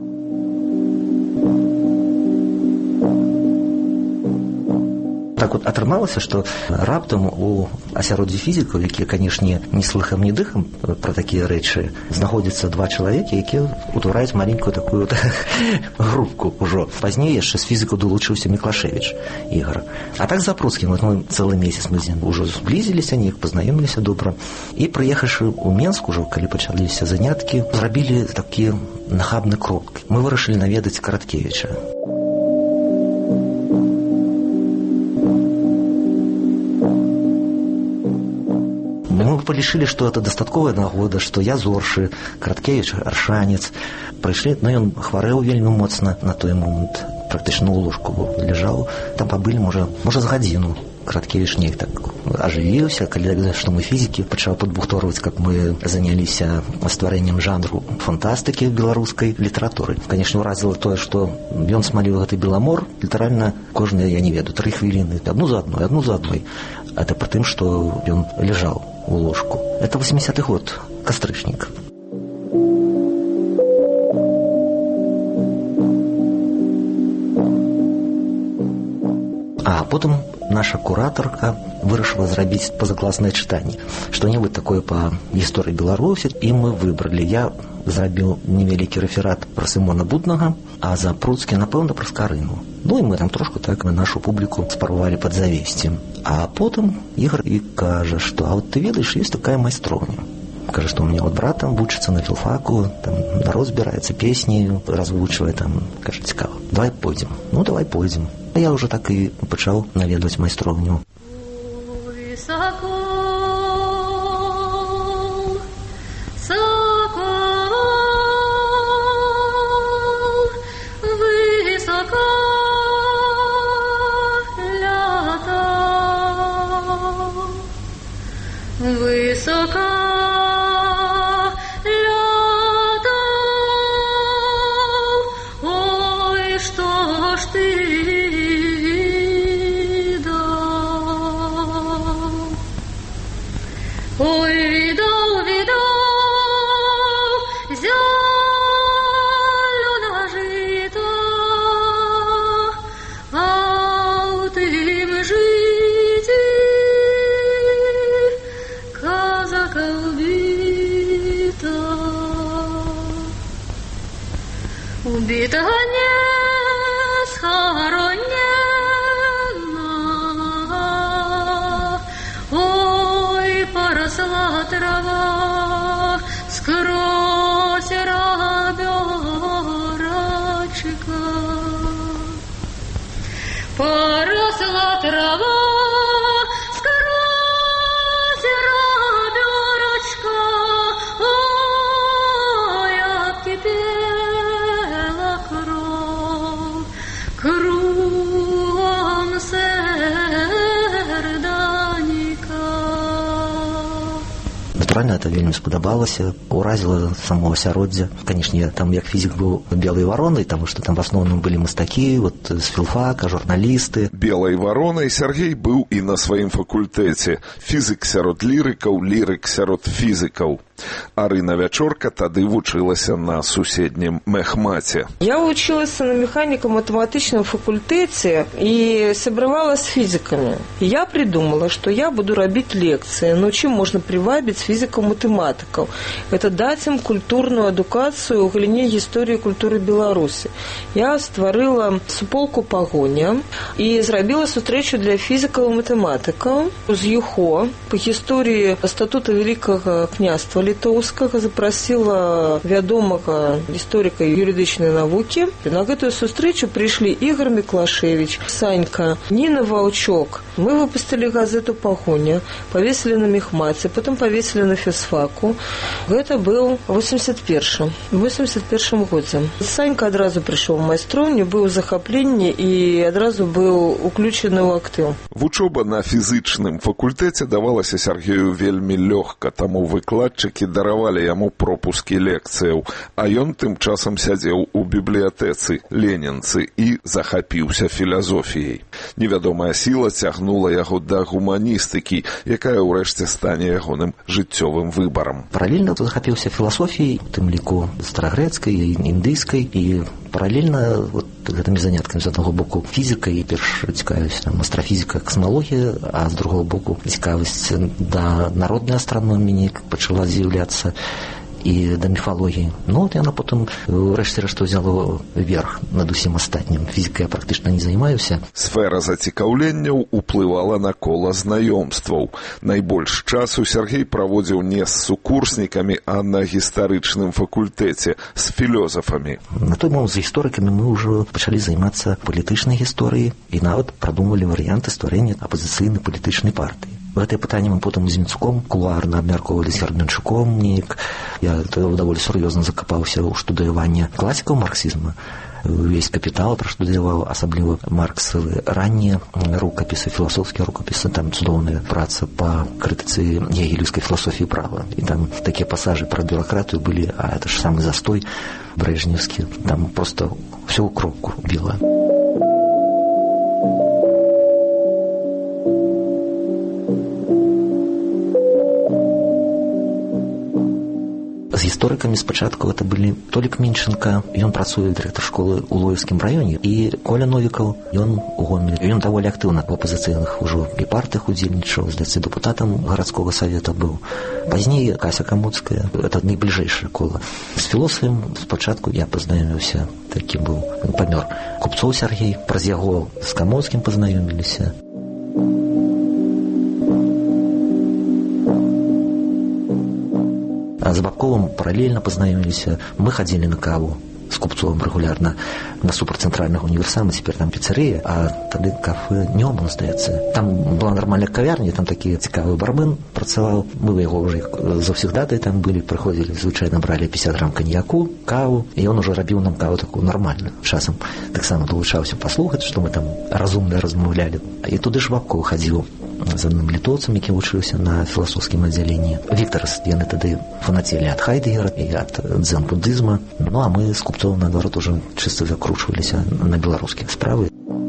Так вот атрымалася, што раптам у асяроддзі фізікаў, якія, канешне, ні слыхам, ні дыхам пра такія рэчы, знаходзяцца два чалавекі, якія ўтвараюць маленькую такую групку ўжо. Пазней яшчэ з фізікаў далучыўся Міклашевіч Ігор. А так з Запруцкім, вот мы цэлы месяц мы з ім ужо зблізіліся, неяк пазнаёміліся добра. І прыехаўшы ў Менск, ужо калі пачаліся заняткі, зрабілі такі нахабны крок. Мы вырашылі наведаць Караткевіча. Мы полішылі, што это дастатковая нагода, што я зоршы, Караткевіч аршанец. Прыйшлі, но ён хварэў вельмі моцна на той момант, практычна ў ложку ляжаў. Там пабылі, можа, можа з гадзіну. Караткевіч неяк так ажывіўся, калі што мы фізікі, пачаў падбухторваць, как мы заняліся стварэннем жанру фантастыкі беларускай літаратуры. Канешне, уразіла тое, што ён смаліў гэты беламор, літаральна кожныя, я не ведаю, тры хвіліны, адну за адной, адну за адной. Это пры тым, што ён ляжаў у ложку. Это восьмидесятый год, кастрычнік. Потым наша куратарка вырашыла зрабіць пазакласнае чытанне, што-небудзь такое па гісторыі Беларусі, і мы выбралі. Я зрабіў невялікі рэферат пра Сымона Буднага, а за Пруцкі, напэўна, пра Скарыну. Ну і мы там трошку так на нашу публіку спрабавалі падзавесці. А потым Ігор і кажа, што а вот ты ведаеш, ёсць такая майстроўня. Кажа, што у меня вот брат там вучыцца на філфаку, там народ збіраецца, песні развучвае, там, кажа, цікава. Давай пойдзем. Ну, давай пойдзем. А я ўжо так і пачаў наведваць майстроўню. Высоко убитого не схоронена. Ой, поросла трава, скрозь ребёрочка. Поросла трава, скрозь ребёрочка. Ой, обкипела кровь, кругом серденька. Натуральна, это вельмі спадабалася, уразіла самого асяроддзя. Канешне, там як фізік быў белай варонай, таму што там в асноўным былі мастакі, вот з філфака, журналісты. Белай варонай Сергей быў і на сваім факультэце. Фізік сярод лірыкаў, лірык сярод фізікаў. Арына Вячорка тады вучылася на суседнім мехмаце. Я вучылася на механіка-матэматычным факультэце і сябравала з фізікамі. Я придумала, што я буду рабіць лекцыі, ну чым можна прывабіць фізікаў-матэматыкаў. Это даць ім культурную адукацыю ў галіне гісторыі культуры Беларусі. Я стварыла суполку «Пагоня» і зрабіла сустрэчу для фізікаў-матэматыкаў з ЮХО па гісторыі статута Вялікага княства літоўскага, запрасіла вядомага гісторыка юрыдычнай навукі. На гэтую сустрэчу прыйшлі Ігор Міклашевіч, Санька, Ніна Ваўчок. Мы выпустили газету «Пагоня», повесили на мехмаце, потом повесили на фізфаку. Гэта быў восемьдесят першы. В восемьдесят першым годзе. Санька адразу прыйшоў у майстроўню, быў у захапленні і адразу быў уключены ў актыў. Вучоба на фізычным факультэце давалася Сергею вельмі лёгка, таму выкладчыкі даравалі яму пропускі лекцыяў, а ён тым часам сядзеў у бібліятэцы ленінцы і захапіўся філазофіяй. Невядомая сіла цягнула яго да гуманістыкі, якая ўрэшце стане ягоным жыццёвым выбарам. Паралельна тут захапіўся філасофіяй, у тым ліку старагрэцкай і індыйскай, і паралельна вот гэтымі заняткамі з аднаго боку фізікай, перш цікавіць там астрафізіка, касмалогія, а з другого боку цікавасць да народнай астраноміі пачала з'яўляцца і да міфалогіі. Ну, от яна потым рэшце-рэшт ўзяла верх над усім астатнім. Фізікай я практычна не займаюся. Сфера зацікаўленняў уплывала на кола знаёмстваў. Найбольш часу Сергей праводзіў не з сукурснікамі, а на гістарычным факультэце з філёзафамі. На той момант з гісторыкамі мы ўжо пачалі займацца палітычнай гісторыяй і нават прадумвалі варыянты стварэння апазіцыйнай палітычнай партыі. Гэтае пытанне мы потым з Мінцуком кулуарна абмяркоўвалі з Герменчуком. Я даволі сур'ёзна закапаўся ў штудыяванне класікаў марксізма. Увесь капітал праштудыяваў, асабліва Марксавы раннія рукапісы, філасофскія рукапісы, там цудоўная праца па крытыцы гегелеўскай філасофіі права. І там такія пасажы пра бюракратыю былі, а это ж самы застой брэжневскі. Там проста ўсё ў кропку біла. З Гісторыкамі спачатку это былі Толік Мінченка, ён працуе дырэктар школы ў Лоевскім раёне, і Коля Новікаў, ён у Гомелі. Ён даволі актыўна ў апазіцыйных ужо і партыях удзельнічаў, здаецца, дэпутатам гарадскога савета быў. Пазней Кася Камуцкая, это найбліжэйшае кола. З філосафам спачатку я пазнаёміўся, такі быў, памёр Купцоў Сергей, праз яго з Камоцкім пазнаёміліся. А з Бабковым паралельна пазнаёміліся. Мы хадзілі на каву з Купцовым рэгулярна насупраць цэнтральнага універсама, цяпер там піцэрыя, а тады кафе Нёман, здаецца. Там была нармальная кавярня, там такі цікавы бармен працаваў. Мы яго ўжо заўсягдатай там былі, прыходзілі, звычайна бралі пятьдесят грамм каньяку, каву, і ён ужо рабіў нам каву такую нармальную. Часам таксама далучаўся паслухаць, што мы там разумна размаўлялі. І туды ж Бабков хадзіў з адным літоўцам, які вучыўся на філасофскім аддзяленні. Віктарас, яны тады фанацелі ад Хайдегера і ад дзен-будызма. Ну, а мы з Купцовым, наадварот, ужо чыста закручваліся на беларускія справы.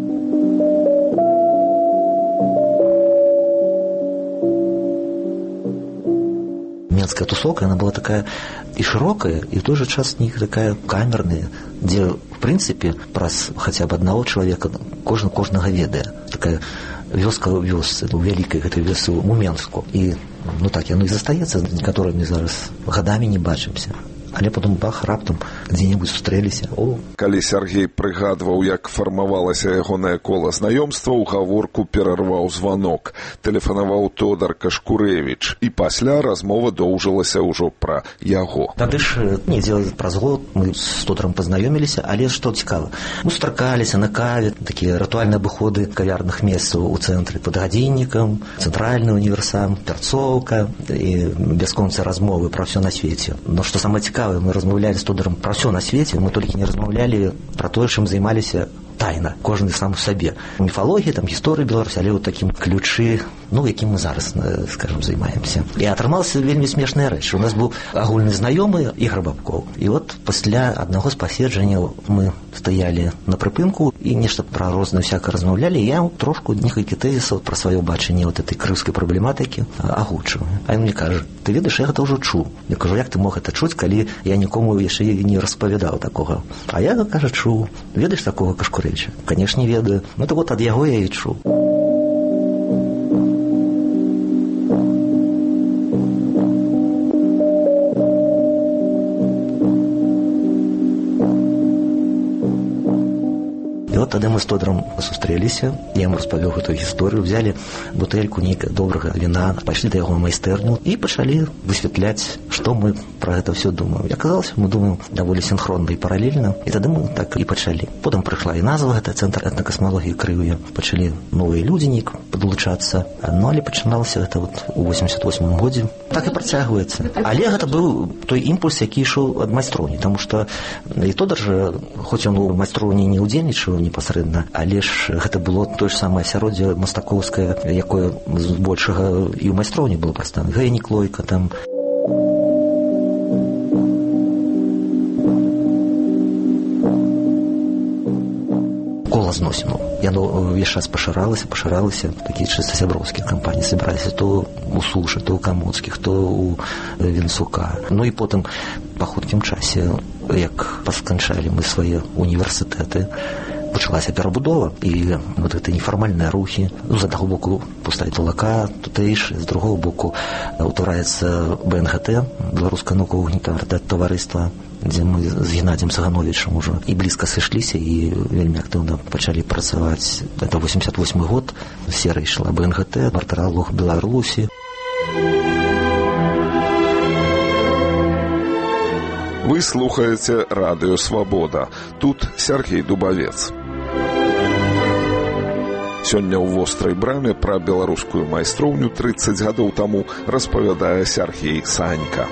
Менская тусовка, она была такая и широкая, и в той же час не такая камерная, где, в принципе, праз хотя бы одного человека кожны кожнага ведае. Такая вёска ў вёсцы, у вялікай гэтай вёсцы ў Менску. І, ну так, яно і застаецца, некаторымі зараз гадамі не бачымся. Але потом бах, раптам дзе-небудзь сустрэліся. О. Калі Сергей прыгадваў, як фармавалася ягонае кола знаёмстваў, гаворку перарваў званок. Тэлефанаваў Тодар Кашкурэвіч, і пасля размова доўжылася ўжо пра яго. Тады ж недзе праз год мы з Тодарам пазнаёміліся, але што цікава, мы сустракаліся на каве, такія рытуальныя абыходы кавярных месцаў у цэнтры пад гадзіннікам, цэнтральны універсам, Пярцоўка, і бясконцыя размовы пра ўсё на свеце. Но што самае цікавае, мы размаўлялі з Тодарам пра ўсё на свеце, мы толькі не размаўлялі пра тое, чым займаліся тайна, кожны сам у сабе. Міфалогія, там, гісторыя Беларусі, але ў такім ключы, ну, якім мы зараз, скажем, займаемся. І атрымалася вельмі смешная рэч. У нас быў агульны знаёмы Ігор Бабков. І от пасля аднаго з паседжанняў мы стаялі на прыпынку і нешта пра рознае всяка размаўлялі. Я трошку некалькі тэзісаў пра сваё бачанне вот этой крымскай праблематыкі агучыў. А ён мне кажа: ты ведаеш, я гэта ўжо чуў. Я кажу: як ты мог гэта чуць, калі я нікому яшчэ не распавядаў такога? А я, кажа, чуў. Ведаеш такога Кашкурэвіча? Канешне, ведаю. Ну, то вот ад яго я і чуў. І от тады мы з Тодарам сустрэліся, я яму распавёў гэтую гісторыю, взялі бутэльку нейкага добрага віна, пайшлі да яго майстэрню і пачалі высвятляць, што мы пра гэта ўсё думаем. І аказалася, мы думаем даволі сінхронна і паралельна, і тады мы так і пачалі. Потым прыйшла і назва, гэта цэнтр этнакасмалогіі Крывыя. Пачалі новыя людзі нейк падлучацца. Ну, але пачыналася гэта вот у восемьдесят восьмым годзе. Так і працягваецца. Але гэта быў той імпульс, які ішоў ад майстроўні, таму што і Тодар жа, хоць ён у майстроўні не ўдзельнічаў непасрэдна, але ж гэта было тое ж самае асяроддзе мастакоўскае, якое збольшага і ў майстроўні было прадстаўлена. Гэнік Лойка там. Кола зносіну. Яно ўвесь час пашыралася, пашыралася. Такія чыста сяброўскія кампаніі сабраліся то ў Сушы, то ў Камоцкіх, то ў Венцука. Ну і потым па хуткім часе, як пасканчалі мы свае універсітэты, пачалася перабудова, і вот гэта нефармальныя рухі. Ну, з аднаго боку пустая талака, тутэйшы, з другого боку ўтвараецца бэ эн гэ тэ, Беларускае навукова-гуманітарнае таварыства, дзе мы з Геннадзем Саганowічам ужо і блізка сышліся, і вельмі актыўна пачалі працаваць. Это восемьдесят восьмы год, серыя ішла бэ эн гэ тэ, мартыралог Беларусі. Вы слухаеце Радыё Свабода. Тут Сергей Дубавец. Сёння ў вострай браме пра беларускую майстроўню трыццаць гадоў таму распавядае Сергей Санька.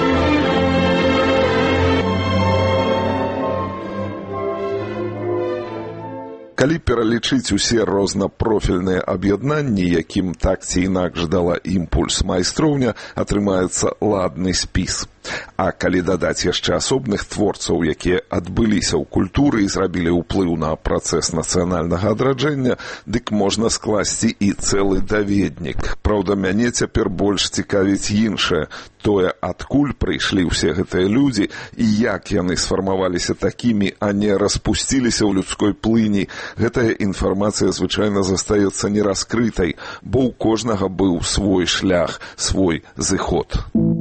Калі пералічыць усе рознапрофільныя аб'яднанні, якім так ці інакш дала імпульс майстроўня, атрымаецца ладны спіс. А калі дадаць яшчэ асобных творцаў, якія адбыліся ў культуры і зрабілі ўплыў на працэс нацыянальнага адраджэння, дык можна скласці і цэлы даведнік. Праўда, мяне цяпер больш цікавіць іншае. Тое, адкуль прыйшлі ўсе гэтыя людзі і як яны сфармаваліся такімі, а не распусціліся ў людской плыні. Гэтая інфармацыя звычайна застаецца нераскрытай, бо ў кожнага быў свой шлях, свой зыход.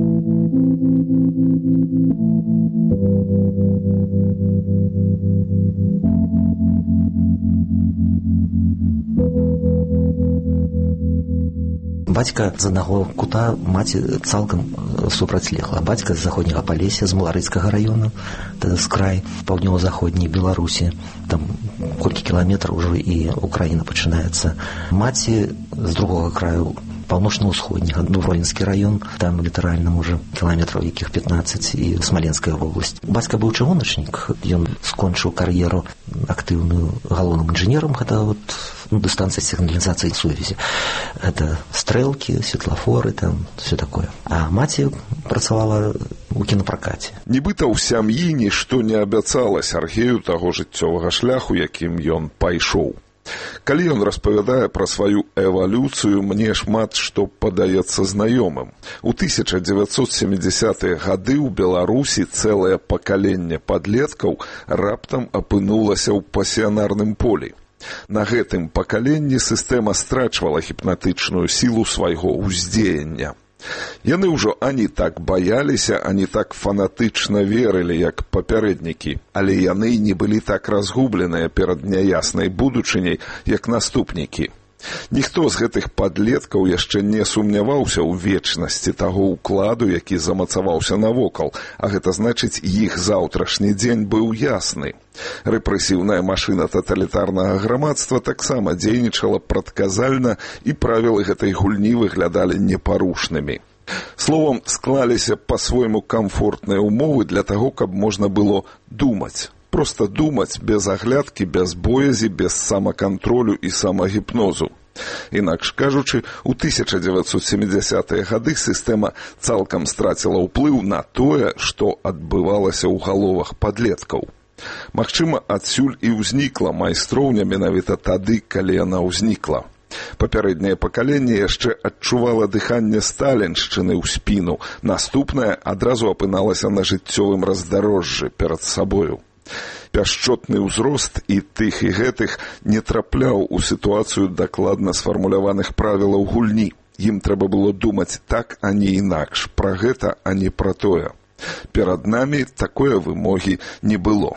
Бацька з аднаго кута, маці цалкам супрацьлегла. Бацька з заходняга Палесся, з Маларыцкага раёна, з край паўднёва-заходняй Беларусі. Там колькі кіламетраў ўжо і Украіна пачынаецца. Маці з другога краю, паўночна-ўсходняга, ну, Гродзенскі раён, там літаральна можа кіламетраў якіх пятнаццаць, і Смаленская вобласць. Бацька быў чыгуначнік, ён скончыў кар'еру актыўную галоўным інжынерам, гэта вот ну, дистанция сигнализации сувязі. Это стрелки, светлофоры, там, все такое. А маці працавала у кінапракаце. Нібыта ў сям'і нішто не абяцала Сяргею таго жыццёвага шляху, якім ён пайшоў. Калі ён распавядае пра сваю эвалюцыю, мне шмат што падаецца знаёмым. У тысяча дзевяцьсот сямідзясятыя гады ў Беларусі цэлае пакаленне падлеткаў раптам апынулася ў пасіянарным полі. На гэтым пакаленні сістэма страчвала гіпнатычную сілу свайго ўздзеяння. Яны ўжо ані так баяліся, ані так фанатычна верылі, як папярэднікі, але яны не былі так разгубленыя перад няяснай будучыняй, як наступнікі. Ніхто з гэтых падлеткаў яшчэ не сумняваўся ў вечнасці таго ўкладу, які замацаваўся навокал, а гэта значыць, іх заўтрашні дзень быў ясны. Рэпрэсіўная машына таталітарнага грамадства таксама дзейнічала прадказальна, і правілы гэтай гульні выглядалі непарушнымі. Словам, склаліся па-свойму камфортныя ўмовы для таго, каб можна было думаць. Просто думаць без аглядкі, без боязі, без самакантролю і самагіпнозу. Інакш кажучы, у тысяча дзевяцьсот сямідзясятыя гады сістэма цалкам страціла ўплыў на тое, што адбывалася ў галовах падлеткаў. Магчыма, адсюль і ўзнікла майстроўня менавіта тады, калі яна ўзнікла. Папярэдняе пакаленне яшчэ адчувала дыханне сталіншчыны ў спіну, наступнае адразу апыналася на жыццёвым раздарожжы перад сабою. Пяшчотны ўзрост і тых і гэтых не трапляў у сітуацыю дакладна сфармуляваных правілаў гульні. Ім трэба было думаць так, а не інакш, пра гэта, а не пра тое. Перад намі такое вымогі не было.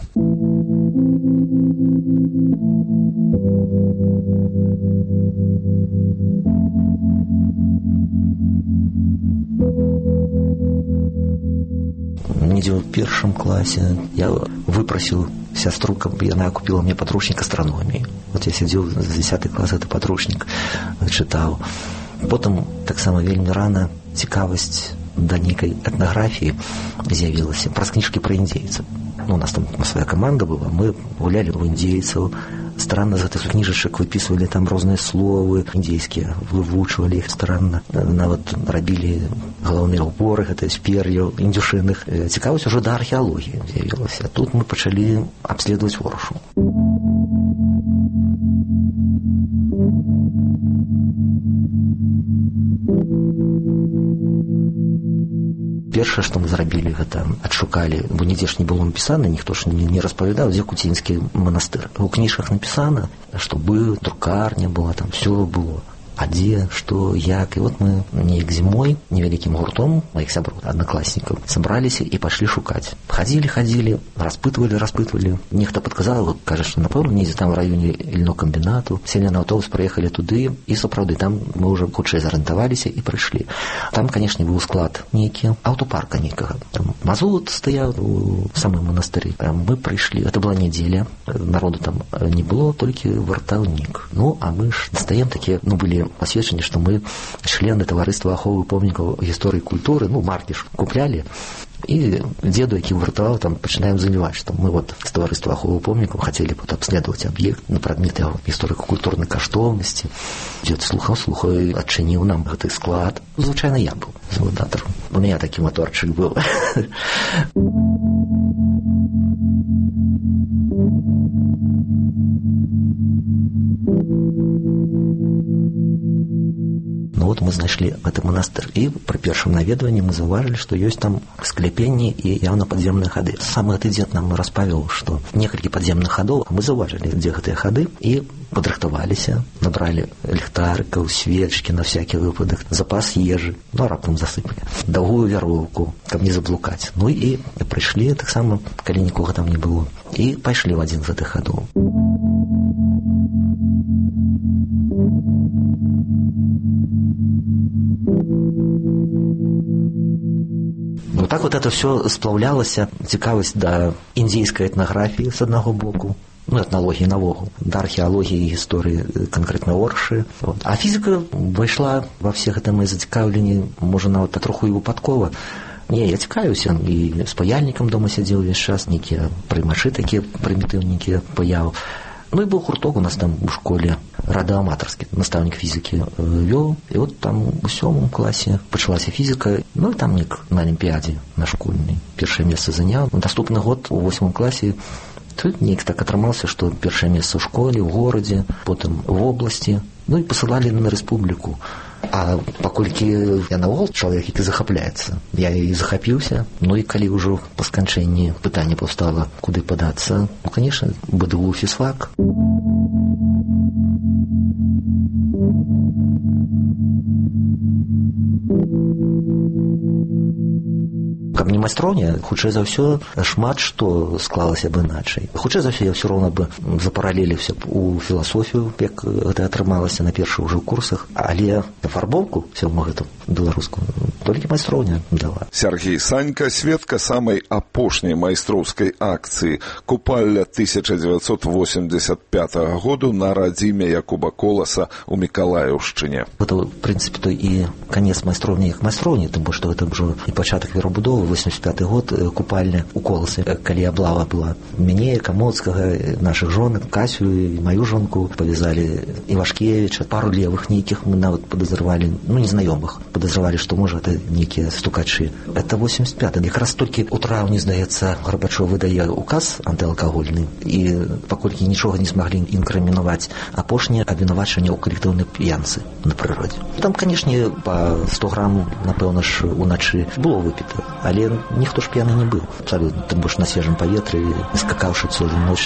Недзе ў першым класе я выпрасіў сястру, каб яна купіла мне падручнік астраноміі. Вот я сядзеў з дзесяты клас, гэты падручнік чытаў. Потым таксама вельмі рана цікавасць да нейкай этнаграфіі з'явілася праз кніжкі пра індзейцаў. Ну, у нас там свая каманда была, мы гулялі ў індзейцаў. Странно, з гэтых кніжачак выпісвалі там розныя словы індзейскія, вывучвалі іх старанна, нават рабілі галаўныя ўборы, гэта з пер'яў індзюшыных. Цікавасць ужо да археалогіі з'явілася. Тут мы пачалі абследаваць воршу. Першае, што мы зрабілі, гэта адшукалі, бо нідзе ж не было напісана, ніхто ж не, не распавядаў, дзе Куцінскі манастыр. У кніжках напісана, што быў, друкарня была, там все было. А дзе, што, як. І вот мы неяк зімой невялікім гуртом маіх сяброў, аднакласнікаў, сабраліся і пайшлі шукаць. Хадзілі, хадзілі, распытвалі, распытвалі. Нехта падказаў, кажа, што, напэўна, недзе там у раёне льнокамбінату. Селі на аўтобус, прыехалі туды, і сапраўды, там мы ўжо хутчэй зарыентаваліся і прыйшлі. Там, канешне, быў склад нейкі аўтапарка нейкага. Там мазут стаяў у самым манастыры. Мы прыйшлі. Гэта была нядзеля, народу там не было, толькі вартаўнік. Ну, а мы ж дастаем такія, ну, былі посведчанне, што мы члены таварыства аховы помнікаў гісторыі культуры, ну, маркі ж куплялі. И деду, які вартаваў, там пачынаем заліваць, што мы вот з таварыства аховы помнікаў хацелі вот абследаваць аб'ект на прадмет яго гісторыка-культурнай каштоўнасці. Дзед слухаў, слухаў, адчыніў нам гэты склад. Звычайна я быў завадатарам. У мяне такі маторчык быў. Ну вот мы знайшлі гэты манастыр, і пры першым наведванні мы заўважылі, што ёсць там скляпенні і яўна падземныя хады. Сам гэты дзед нам распавіў, што некалькі падземных хадоў, мы заўважылі, дзе гэтыя хады, і падрыхтаваліся, набралі ліхтарыкаў, свечкі на всякі выпадак, запас ежы, ну а раптам засыпалі. Даўгую вяроўку, каб не заблукаць. Ну і прыйшлі таксама, калі нікога там не было, і пайшлі ў адзін з гэтых хадоў. Ну так вот это все сплаўлялася, цікавасць да індзейскай этнаграфіі з аднаго боку, ну, этналогіі навогул, да археалогіі і гісторыі канкрэтна Оршы. Вот. А фізіка пайшла ва все гэта мои зацікаўленні, можа, нават патроху і выпадкова. Не, я цікаюся, і з паяльнікам дома сядзеў увесь час, нейкія прымачы такія прымітыўненькія паяў. Ну і быў гурток у нас там у школе, радыоаматарскі, настаўнік фізікі вёў, і от там у сёмым класе пачалася фізіка, ну і там нік на алімпіядзе на школьнай першае месца заняў. Наступны год у восьмым класе тут нейк так атрымаўся, што першае месца ў школе, ў горадзе, потым в обласці, ну і пасылалі на рэспубліку. А паколькі я навогул чалавек, які захапляецца, я і захапіўся. Ну і калі ўжо па сканчэнні пытанне паўстала, куды падацца, ну, канешне, БДУ, фізфак. Каб не майстроўня, хутчэй за ўсё, шмат што склалася б іначай. Хутчэй за ўсё, я ўсё роўна бы запаралеліўся б у філасофію, як гэта атрымалася на першых ужо курсах, але афарбоўку всяму гэту беларускую толькі майстроўня дала. Сергей Санька, сведка самай апошняй майстроўскай акцыі купальля тысяча дзевяцьсот восемьдесят пятага году на радзіме Якуба Коласа ў Мікалаеўшчыне. Гэта, в прынцыпе, то і канец майстроўні як майстроўні, тым больш, што гэта ўжо і пачатак верабудовы, восемьдесят пятый год, купальня у Коласа, калі аблава была. Мяне, Камоцкага, нашых жонак, Касю і маю жонку павязалі Івашкевіча, пару левых нейкіх мы нават падазравалі, ну, незнаёмых, падазравалі, што, можа, это нейкія стукачы. Это восемьдесят пятый. Якраз толькі ў траўні, здаецца, Гарбачоў выдае указ антыалкагольны, і паколькі нічога не змаглі інкрымінаваць, апошняе абвінавачанне ў калектыўнай п'янцы на прыродзе. Там, канешне, па сто грам, напэўна ж, уначы было выпіта, але ніхто ж п'яны не быў. Абсалютна, тым больш на свежым паветры, скакаўшы цэлую ноч.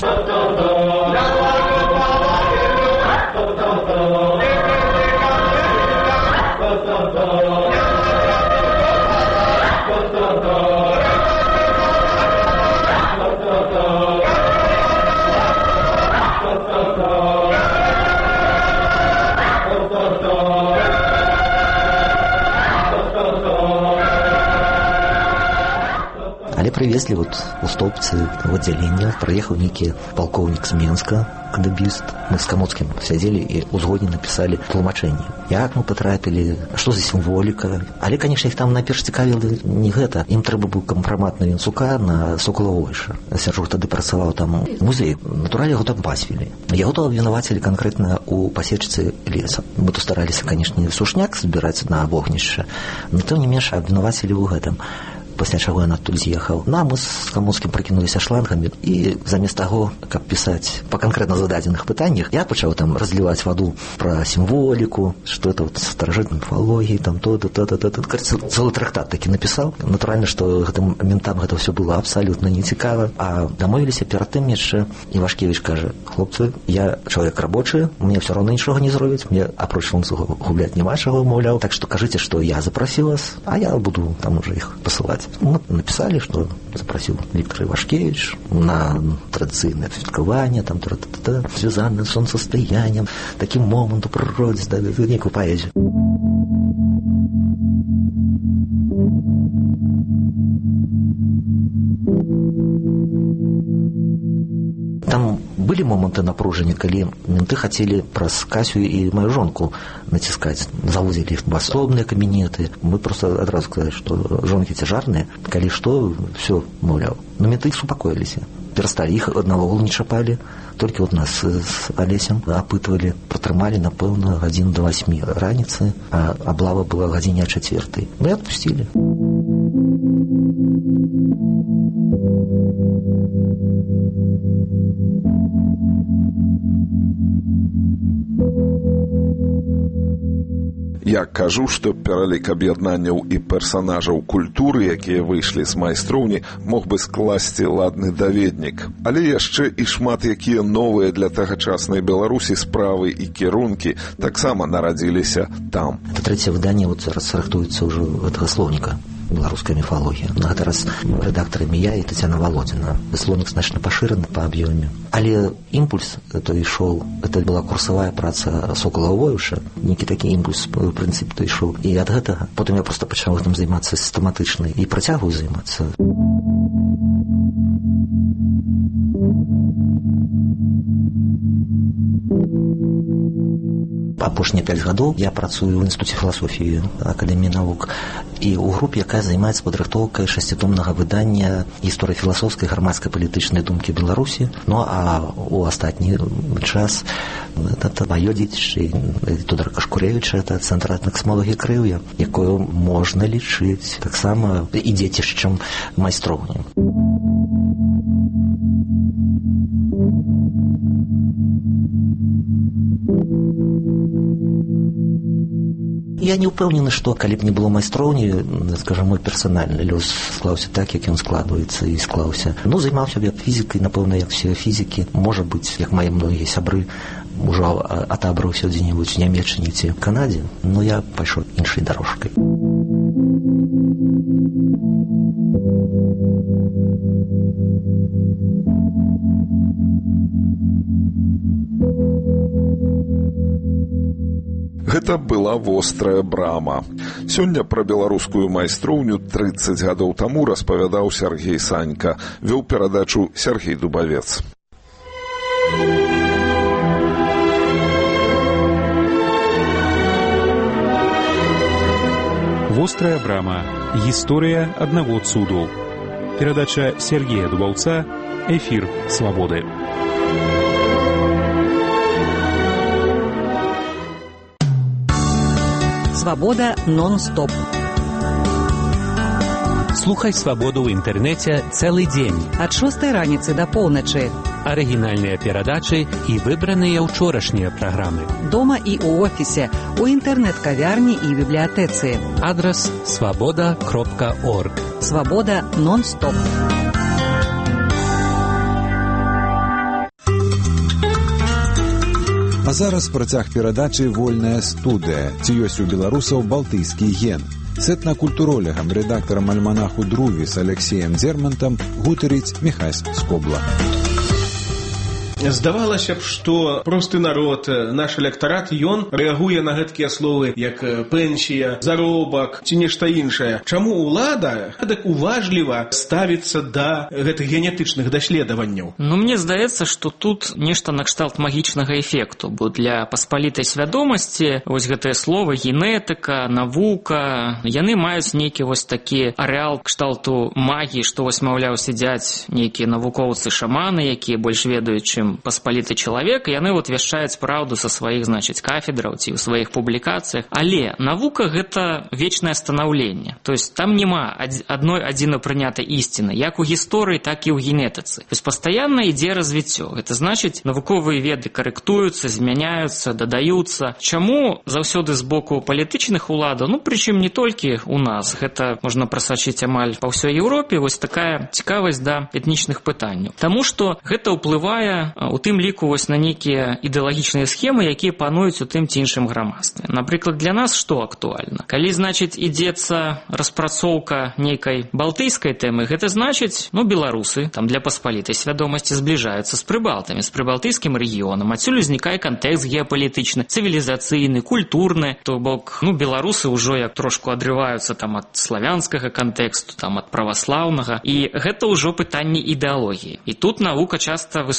Але прывезлі вот у столбцы в аддзяленне, прыехаў нейкі палкоўнік з Менска, кадабіст. Мы з Камоцкім сядзелі і узгодні напісалі тлумачэнне. Як мы патрапілі, што за сімволіка. Але, канешне, іх там найперш цікавіла не гэта. Ім трэба быў кампрамат на Вінцука на Сокалавойша. Сяржук тады працаваў там музей. Натуральна, яго там пасвілі. Яго то абвінавацілі канкрэтна ў пасечцы леса. Мы то стараліся, канешне, сушняк збіраць на вогнішча, но тым не менш абвінавацілі ў гэтым. Пасля чаго ён адтуль з'ехаў. Ну, а мы з Камоцкім прыкінуліся шлангамі, і замест таго, каб пісаць па канкрэтна зададзеных пытаннях, я пачаў там разліваць ваду пра сімволіку, што это вот старажытнай міфалогіі, там то-то, то-то, то-то. Цэлы трактат такі напісаў. Натуральна, што гэтым ментам гэта ўсё было абсалютна нецікава. А дамовіліся перад тым яшчэ. Івашкевіч кажа: хлопцы, я чалавек рабочы, мне ўсё роўна нічога не зробіць, мне апроч ланцуга губляць няма чаго, маўляў. Так што кажыце, што я запрасіў вас, а я буду там уже іх пасылаць. Мы написали, что запросил Виктор Ивашкевич на традиционное святкаванне, там, та-та-та, связанное с солнцестоянием, таким моментом природе, да, некую поэзию. Там Были моманты напружання, калі менты хацелі праз Касю і маю жонку націскаць. Завозілі іх в баслобныя кабінеты. Мы просто адразу сказалі, што жонкі цяжарныя, калі што, все, маўляў. Но менты іх супакоіліся. Перасталі, іх навогул не чапалі. Толькі вот нас з Алесем апытвалі, пратрымалі, напэўна, гадзін да васьмі раніцы, а аблава была гадзіне чацвёртай. Мы адпусцілі. Я кажу, што пералік аб'яднанняў і персанажаў культуры, якія выйшлі з майстроўні, мог бы скласці ладны даведнік. Але яшчэ і шмат якія новыя для тагачаснай Беларусі справы і кірункі таксама нарадзіліся там. Это трэцяе выданне, вот зараз рыхтуецца ўжо гэтага слоўніка. Беларуская міфалогія. На гэты раз рэдактарамі я і Тацяна Володзіна. Слоўнік значна пашыраны па аб'ёме. Але імпульс то ішоў, это была курсавая праца Соколава Воюша, нейкі такі імпульс, в прынцыпе, то ішоў. І ад гэтага потым я проста пачаў гэтым займацца сістэматычна і працягваю займацца. Апошнія пяць гадоў я працую ў інстытуце філасофіі Акадэміі навук і ў групе, якая займаецца падрыхтоўкай шасцітомнага выдання гісторыі філасофскай грамадскай палітычнай думкі Беларусі. Ну а у астатні час это маё дзецішча Тодора Кашкуревіча, это цэнтр этнаксмологіі крыўя, якое можна лічыць таксама і дзецішчам майстроўні. Я не ўпэўнены, што калі б не было майстроўні, скажам, мой персанальны лёс склаўся так, як ён складваецца і склаўся. Ну, займаўся б я фізікай, напэўна, як все фізікі. Можа быць, як мае многія сябры, ужо атабраўся дзе-небудзь у Нямецчыне ці в Канадзе, но я пайшоў іншай дарожкай. Гэта была вострая брама. Сёння пра беларускую майстроўню трыццаць гадоў таму распавядаў Сергей Санька. Вёў перадачу Сергей Дубавец. Вострая брама. Гісторыя аднаго цуду. Перадача Сергея Дубаўца. Эфір Свабоды. Свабода нон-стоп. Слухай свабоду ў інтэрнэце цэлы дзень. Ад шостай раніцы да поўначы. Арыгінальныя перадачы і выбраныя ўчорашнія праграмы. Дома і ў офісе, у інтэрнэт-кавярні і бібліятэцы. Адрас свабода кропка орг. Свабода нон-стоп. А зараз працяг перадачы «Вольная студыя». Ці ёсць у беларусаў балтыйскі ген. З этнакультуролегам, рэдактарам альманаху «Друві» з Алексеем Дзермантам гутарыць Міхась Скобла. Здавалася б, што просты народ, наш электарат, ён рэагуе на гэткія словы, як пенсія, заробак ці нешта іншае. Чаму ўлада так уважліва ставіцца да гэтых генетычных даследаванняў? Ну, мне здаецца, што тут нешта накшталт магічнага эфекту, бо для паспалітай свядомасці вось гэтыя словы генетыка, навука, яны маюць нейкі вось такі арэал кшталту магіі, што вось, маўляў, сядзяць нейкія навукоўцы-шаманы, якія больш ведаюць, чым паспаліты чалавек, і яны вот вяшчаюць праўду са сваіх, значыць, кафедраў ці ў сваіх публікацыях. Але навука — гэта вечнае станаўленне. То есть там няма адной адзіна прынятай ісціны, як у гісторыі, так і ў генетыцы. То есть пастаянна ідзе развіццё. Гэта значыць, навуковыя веды карэктуюцца, змяняюцца, дадаюцца. Чаму заўсёды з боку палітычных уладаў, ну, прычым не толькі у нас, гэта можна прасачыць амаль па ўсёй Еўропе, вось такая цікавасць да этнічных пытанняў. Таму што гэта ўплывае у тым ліку вось на нейкія ідэалагічныя схемы, якія пануюць у тым ці іншым грамадстве. Напрыклад, для нас што актуальна? Калі, значыць, ідзецца распрацоўка нейкай балтыйскай тэмы, гэта значыць, ну, беларусы там для паспалітай свядомасці збліжаюцца з прыбалтамі, з прыбалтыйскім рэгіёнам. Адсюль узнікае кантэкст геапалітычны, цывілізацыйны, культурны. То бок, ну, беларусы ўжо як трошку адрываюцца там ад славянскага кантэксту, там ад праваслаўнага. І гэта ўжо пытанне ідэалогіі. І тут навука часта выступае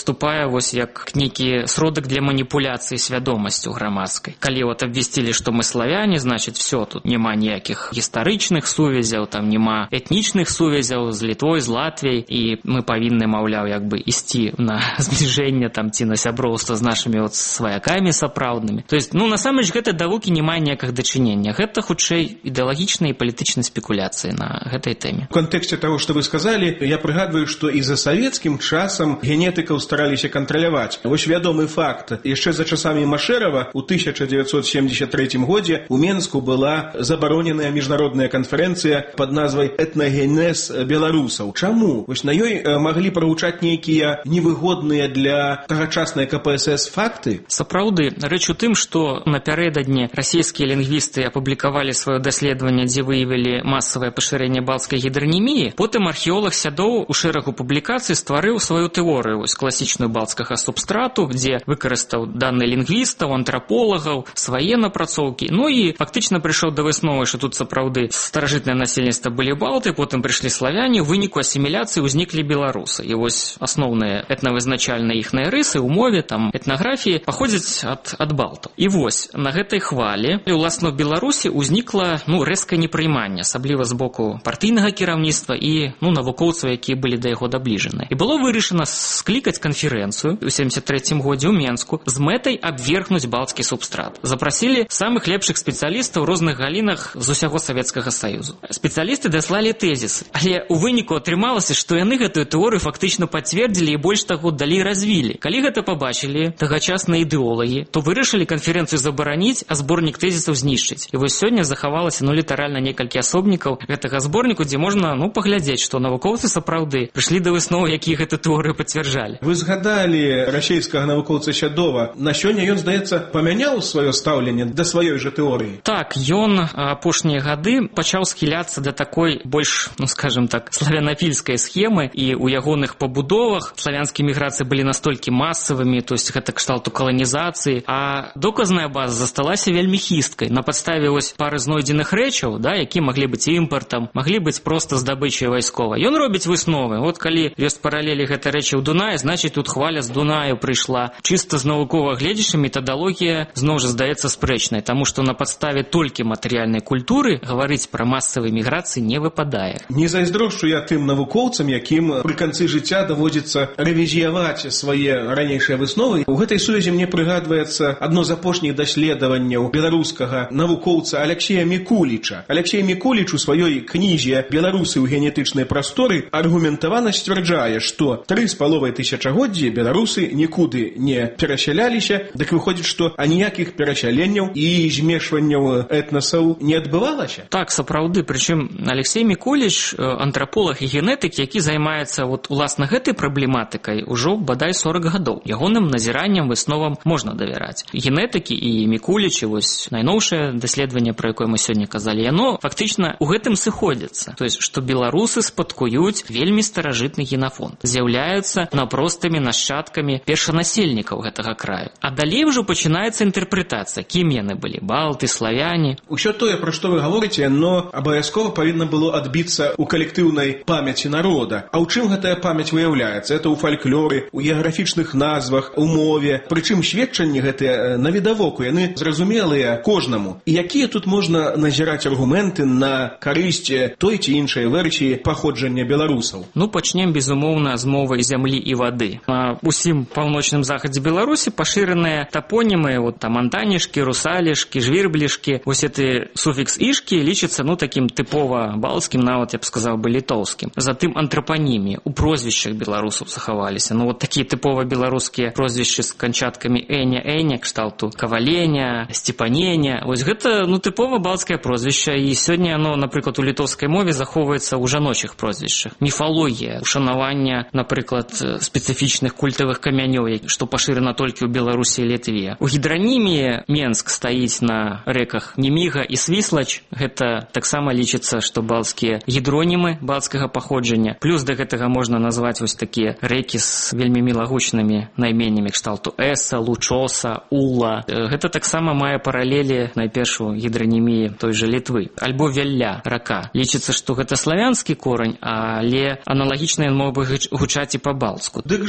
выглядае вось як нейкі сродак для маніпуляцыі свядомасцю грамадскай. Калі вот абвесцілі, што мы славяне, значыць, все, тут няма ніякіх гістарычных сувязяў, там няма этнічных сувязяў з Літвой, з Латвіяй, і мы павінны, маўляў, як бы ісці на збліжэнне там ці на сяброўства з нашымі вот сваякамі сапраўднымі. То есть, ну, насамрэч, гэта давукі не мае ніякага дачынення. Гэта, хутчэй, ідэалагічныя і палітычныя спекуляцыі на гэтай тэме. В контексте того, что вы сказали, я прыгадваю, что и за советским часам генетыкаў стараліся кантраляваць. Вось вядомы факт. Яшчэ за часамі Машэрава у тысяча девятьсот семьдесят третьем годзе у Менску была забароненая міжнародная канферэнцыя под назвай «Этнагенез беларусаў». Чаму? Вось на ёй маглі прагучаць нейкія невыгодныя для тагачаснай ка пэ эс эс факты? Сапраўды, рэч у тым, што напярэдадні расійскія лінгвісты апублікавалі сваё даследаванне, дзе выявілі масавае пашырэнне балцкай гідранеміі, потым археолог Сядоў у шэрагу публікацый стварыў сваю тэорыю, вось класічную балцкага субстрату, дзе выкарыстаў даныя лінгвістаў, антраполагаў, свае напрацоўкі. Ну і фактычна прыйшоў да высновы, што тут сапраўды старажытнае насельніцтва былі балты, потым прыйшлі славяне, у выніку асіміляцыі ўзніклі беларусы. І вось асноўныя этнавызначальныя іхныя рысы ў мове, там этнаграфіі паходзяць ад, ад балтаў. І вось на гэтай хвалі уласна ў Беларусі ўзнікла, ну, рэзкае непрыйманне, асабліва з боку партыйнага кіраўніцтва і, ну, навукоўцаў, якія былі да яго дабліжаны. І было вырашана склікаць канферэнцыю ў семьдесят трэцім годзе ў Менску з мэтай абвергнуць балцкі субстрат. Запрасілі самых лепшых спецыялістаў у розных галінах з усяго Савецкага Саюзу. Спецыялісты даслалі тэзісы, але ў выніку атрымалася, што яны гэтую тэорыю фактычна пацвердзілі і больш таго далей развілі. Калі гэта пабачылі тагачасныя ідэолагі, то вырашылі канферэнцыю забараніць, а зборнік тэзісаў знішчыць. І вось сёння захавалася, ну, літаральна некалькі асобнікаў гэтага зборніку, дзе можна, ну, паглядзець, што навукоўцы сапраўды прыйшлі да высновы, якія гэту тэорыю пацвярджалі. Вы згадалі расійскага навукоўца Сядова. На сёння ён, здаецца, памяняў сваё стаўленне да сваёй жа тэорыі. Так, ён апошнія гады пачаў схіляцца да такой больш, ну, скажем так, славянафільскай схемы, і ў ягоных пабудовах славянскія міграцыі былі настолькі масавымі, то есть гэта кшталту каланізацыі, а доказная база засталася вельмі хісткай. На падставе вось пары знойдзеных рэчаў, да, які маглі быць імпартам, маглі быць проста здабычай вайсковай. Ён робіць высновы. Вот калі ёсць паралелі гэтай рэчы ў Дунаі, значыць тут хваля з Дунаю прыйшла. Чыста з навуковага гледзяча метадалогія зноў жа здаецца спрэчнай, таму што на падставе толькі матэрыяльнай культуры гаварыць пра масавыя міграцыі не выпадае. Не зайздрошчу я тым навукоўцам, якім пры канцы жыцця даводзіцца рэвізіяваць свае ранейшыя высновы. У гэтай сувязі мне прыгадваецца адно з апошніх даследаванняў беларускага навукоўца Алексея Мікуліча. Алексей Мікуліч у сваёй кнізе «Беларусы ў генетычнай прасторы» аргументавана сцвярджае, што тры з паловай тысячагоддзі беларусы нікуды не перасяляліся, дык выходзіць, што аніякіх перасяленняў і змешванняў этнасаў не адбывалася. Так, сапраўды, прычым Алексей Мікуліч антраполаг і генетык, які займаецца вот уласна гэтай праблематыкай ужо бадай сорок гадоў. Ягоным назіранням, высновам можна давяраць. Генетыкі і Мікулічы, вось найноўшае даследаванне, пра якое мы сёння казалі, яно фактычна у гэтым сыходзіцца. То есть, што беларусы спадкуюць вельмі старажытны генафонд, з'яўляюцца напростымі нашчадкамі першанасельнікаў гэтага краю. А далей ўжо пачынаецца інтэрпрэтацыя, кім яны былі, балты, славяне. Усё тое, пра што вы гаворыце, но абавязкова павінна было адбіцца ў калектыўнай памяці народа. А ў чым гэтая памяць выяўляецца? Это ў фальклоры, у геаграфічных назвах, у мове. Прычым сведчанні гэтыя навідавоку, яны зразумелыя кожнаму. І якія тут можна назіраць аргументы на карысць той ці іншай версіі паходжання беларусаў? Ну, пачнем, безумоўна, з мовы зямлі і вады. На усім паўночным захадзе Беларусі пашыраныя тапонімы, вот там антанішкі, русалішкі, жвірблішкі. Вось гэты суфікс ішкі лічыцца, ну, такім тыпова балцкім, нават, я б сказаў бы, літоўскім. Затым антрапанімі у прозвішчах беларусаў захаваліся. Ну, вот такія тыпова беларускія прозвішчы з канчаткамі эня, эня, кшталту каваленя, сцепаненя. Вось гэта, ну, тыпова балцкае прозвішча, і сёння оно, напрыклад, у літоўскай мове захоўваецца ў жаночых прозвішчах. Міфалогія, ушанаванне, напрыклад, спецыфічных культавых камянёў, што пашырана толькі ў Беларусі і Літве. У гідраніміі Менск стаіць на рэках Неміга і Свіслач. Гэта таксама лічыцца, што балцкія гідронімы балцкага паходжання. Плюс да гэтага можна назваць вось такія рэкі з вельмі мілагучнымі найменнямі кшталту Эса, Лучоса, Ула. Гэта таксама мае паралелі найперш у гідраніміі той жа Літвы. Альбо Вялля, рака. Лічыцца, што гэта славянскі корань, але аналагічна ён мог бы гучаць і па-балцку. Дык жа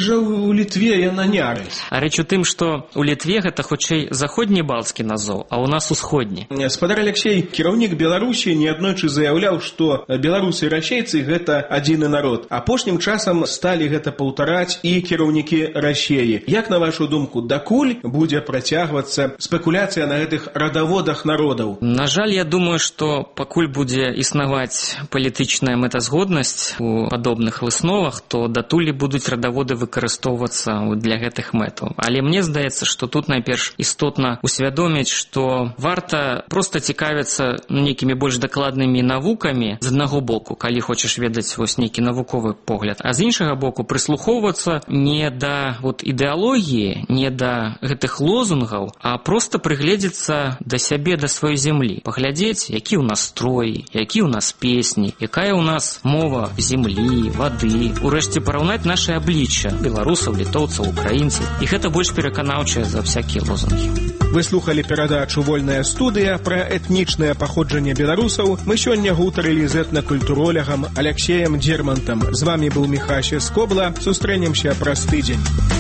у Літве яна не арысь. А рэч у тым, што у Літве гэта хутчэй заходні балцкі назоў, а ў нас усходні. Спадар Алексей, кіраўнік Беларусі, неаднойчы заяўляў, што беларусы і расейцы гэта адзіны народ. Апошнім часам сталі гэта паўтараць і кіраўнікі Расеі. Як, на вашу думку, дакуль будзе працягвацца спекуляцыя на гэтых радаводах народаў? На жаль, я думаю, што пакуль будзе існаваць палітычная мэтазгоднасць у падобных высновах, то датуль будуць радаводы выкарыстоўвацца для гэтых мэтаў. Але мне здаецца, што тут найперш істотна усвядоміць, што варта проста цікавіцца нейкімі больш дакладнымі навукамі з аднаго боку, калі хочаш ведаць вось нейкі навуковы погляд, а з іншага боку прыслухоўвацца не да вот ідэалогіі, не да гэтых лозунгаў, а проста прыгледзецца да сябе, да сваёй зямлі, паглядзець, які ў нас строй, які ў нас песні, якая ў нас мова зямлі, вады, урэшце параўнаць нашы аблічча беларусаў, літоўцаў, украінцаў. І гэта больш пераканаўчае за всякія лозунгі. Вы слухалі перадачу «Вольная студыя» пра этнічнае паходжанне беларусаў. Мы сёння гутарылі з этнакультуролягам Алексеем Дермантам. З вами быў Міхася Скобла. Сустрэнемся праз тыдзень.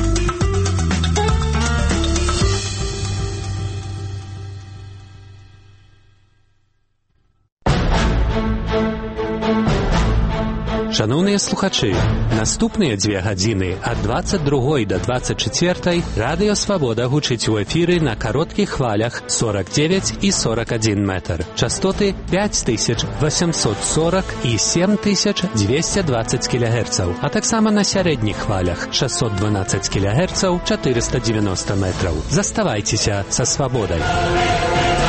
Шановныя слухачы, наступныя дзве гадзіны ад дваццаць другой да дваццаць чацвёртай Радыё Свабода гучыць у эфіры на кароткіх хвалях сорок девять і сорок один метр. Частоты пять тысяч восемьсот сорок і семь тысяч двести двадцать кілогерцаў, а таксама на сярэдніх хвалях шестьсот двенадцать кілогерцаў, четыреста девяносто метраў. Заставайцеся са Свабодай.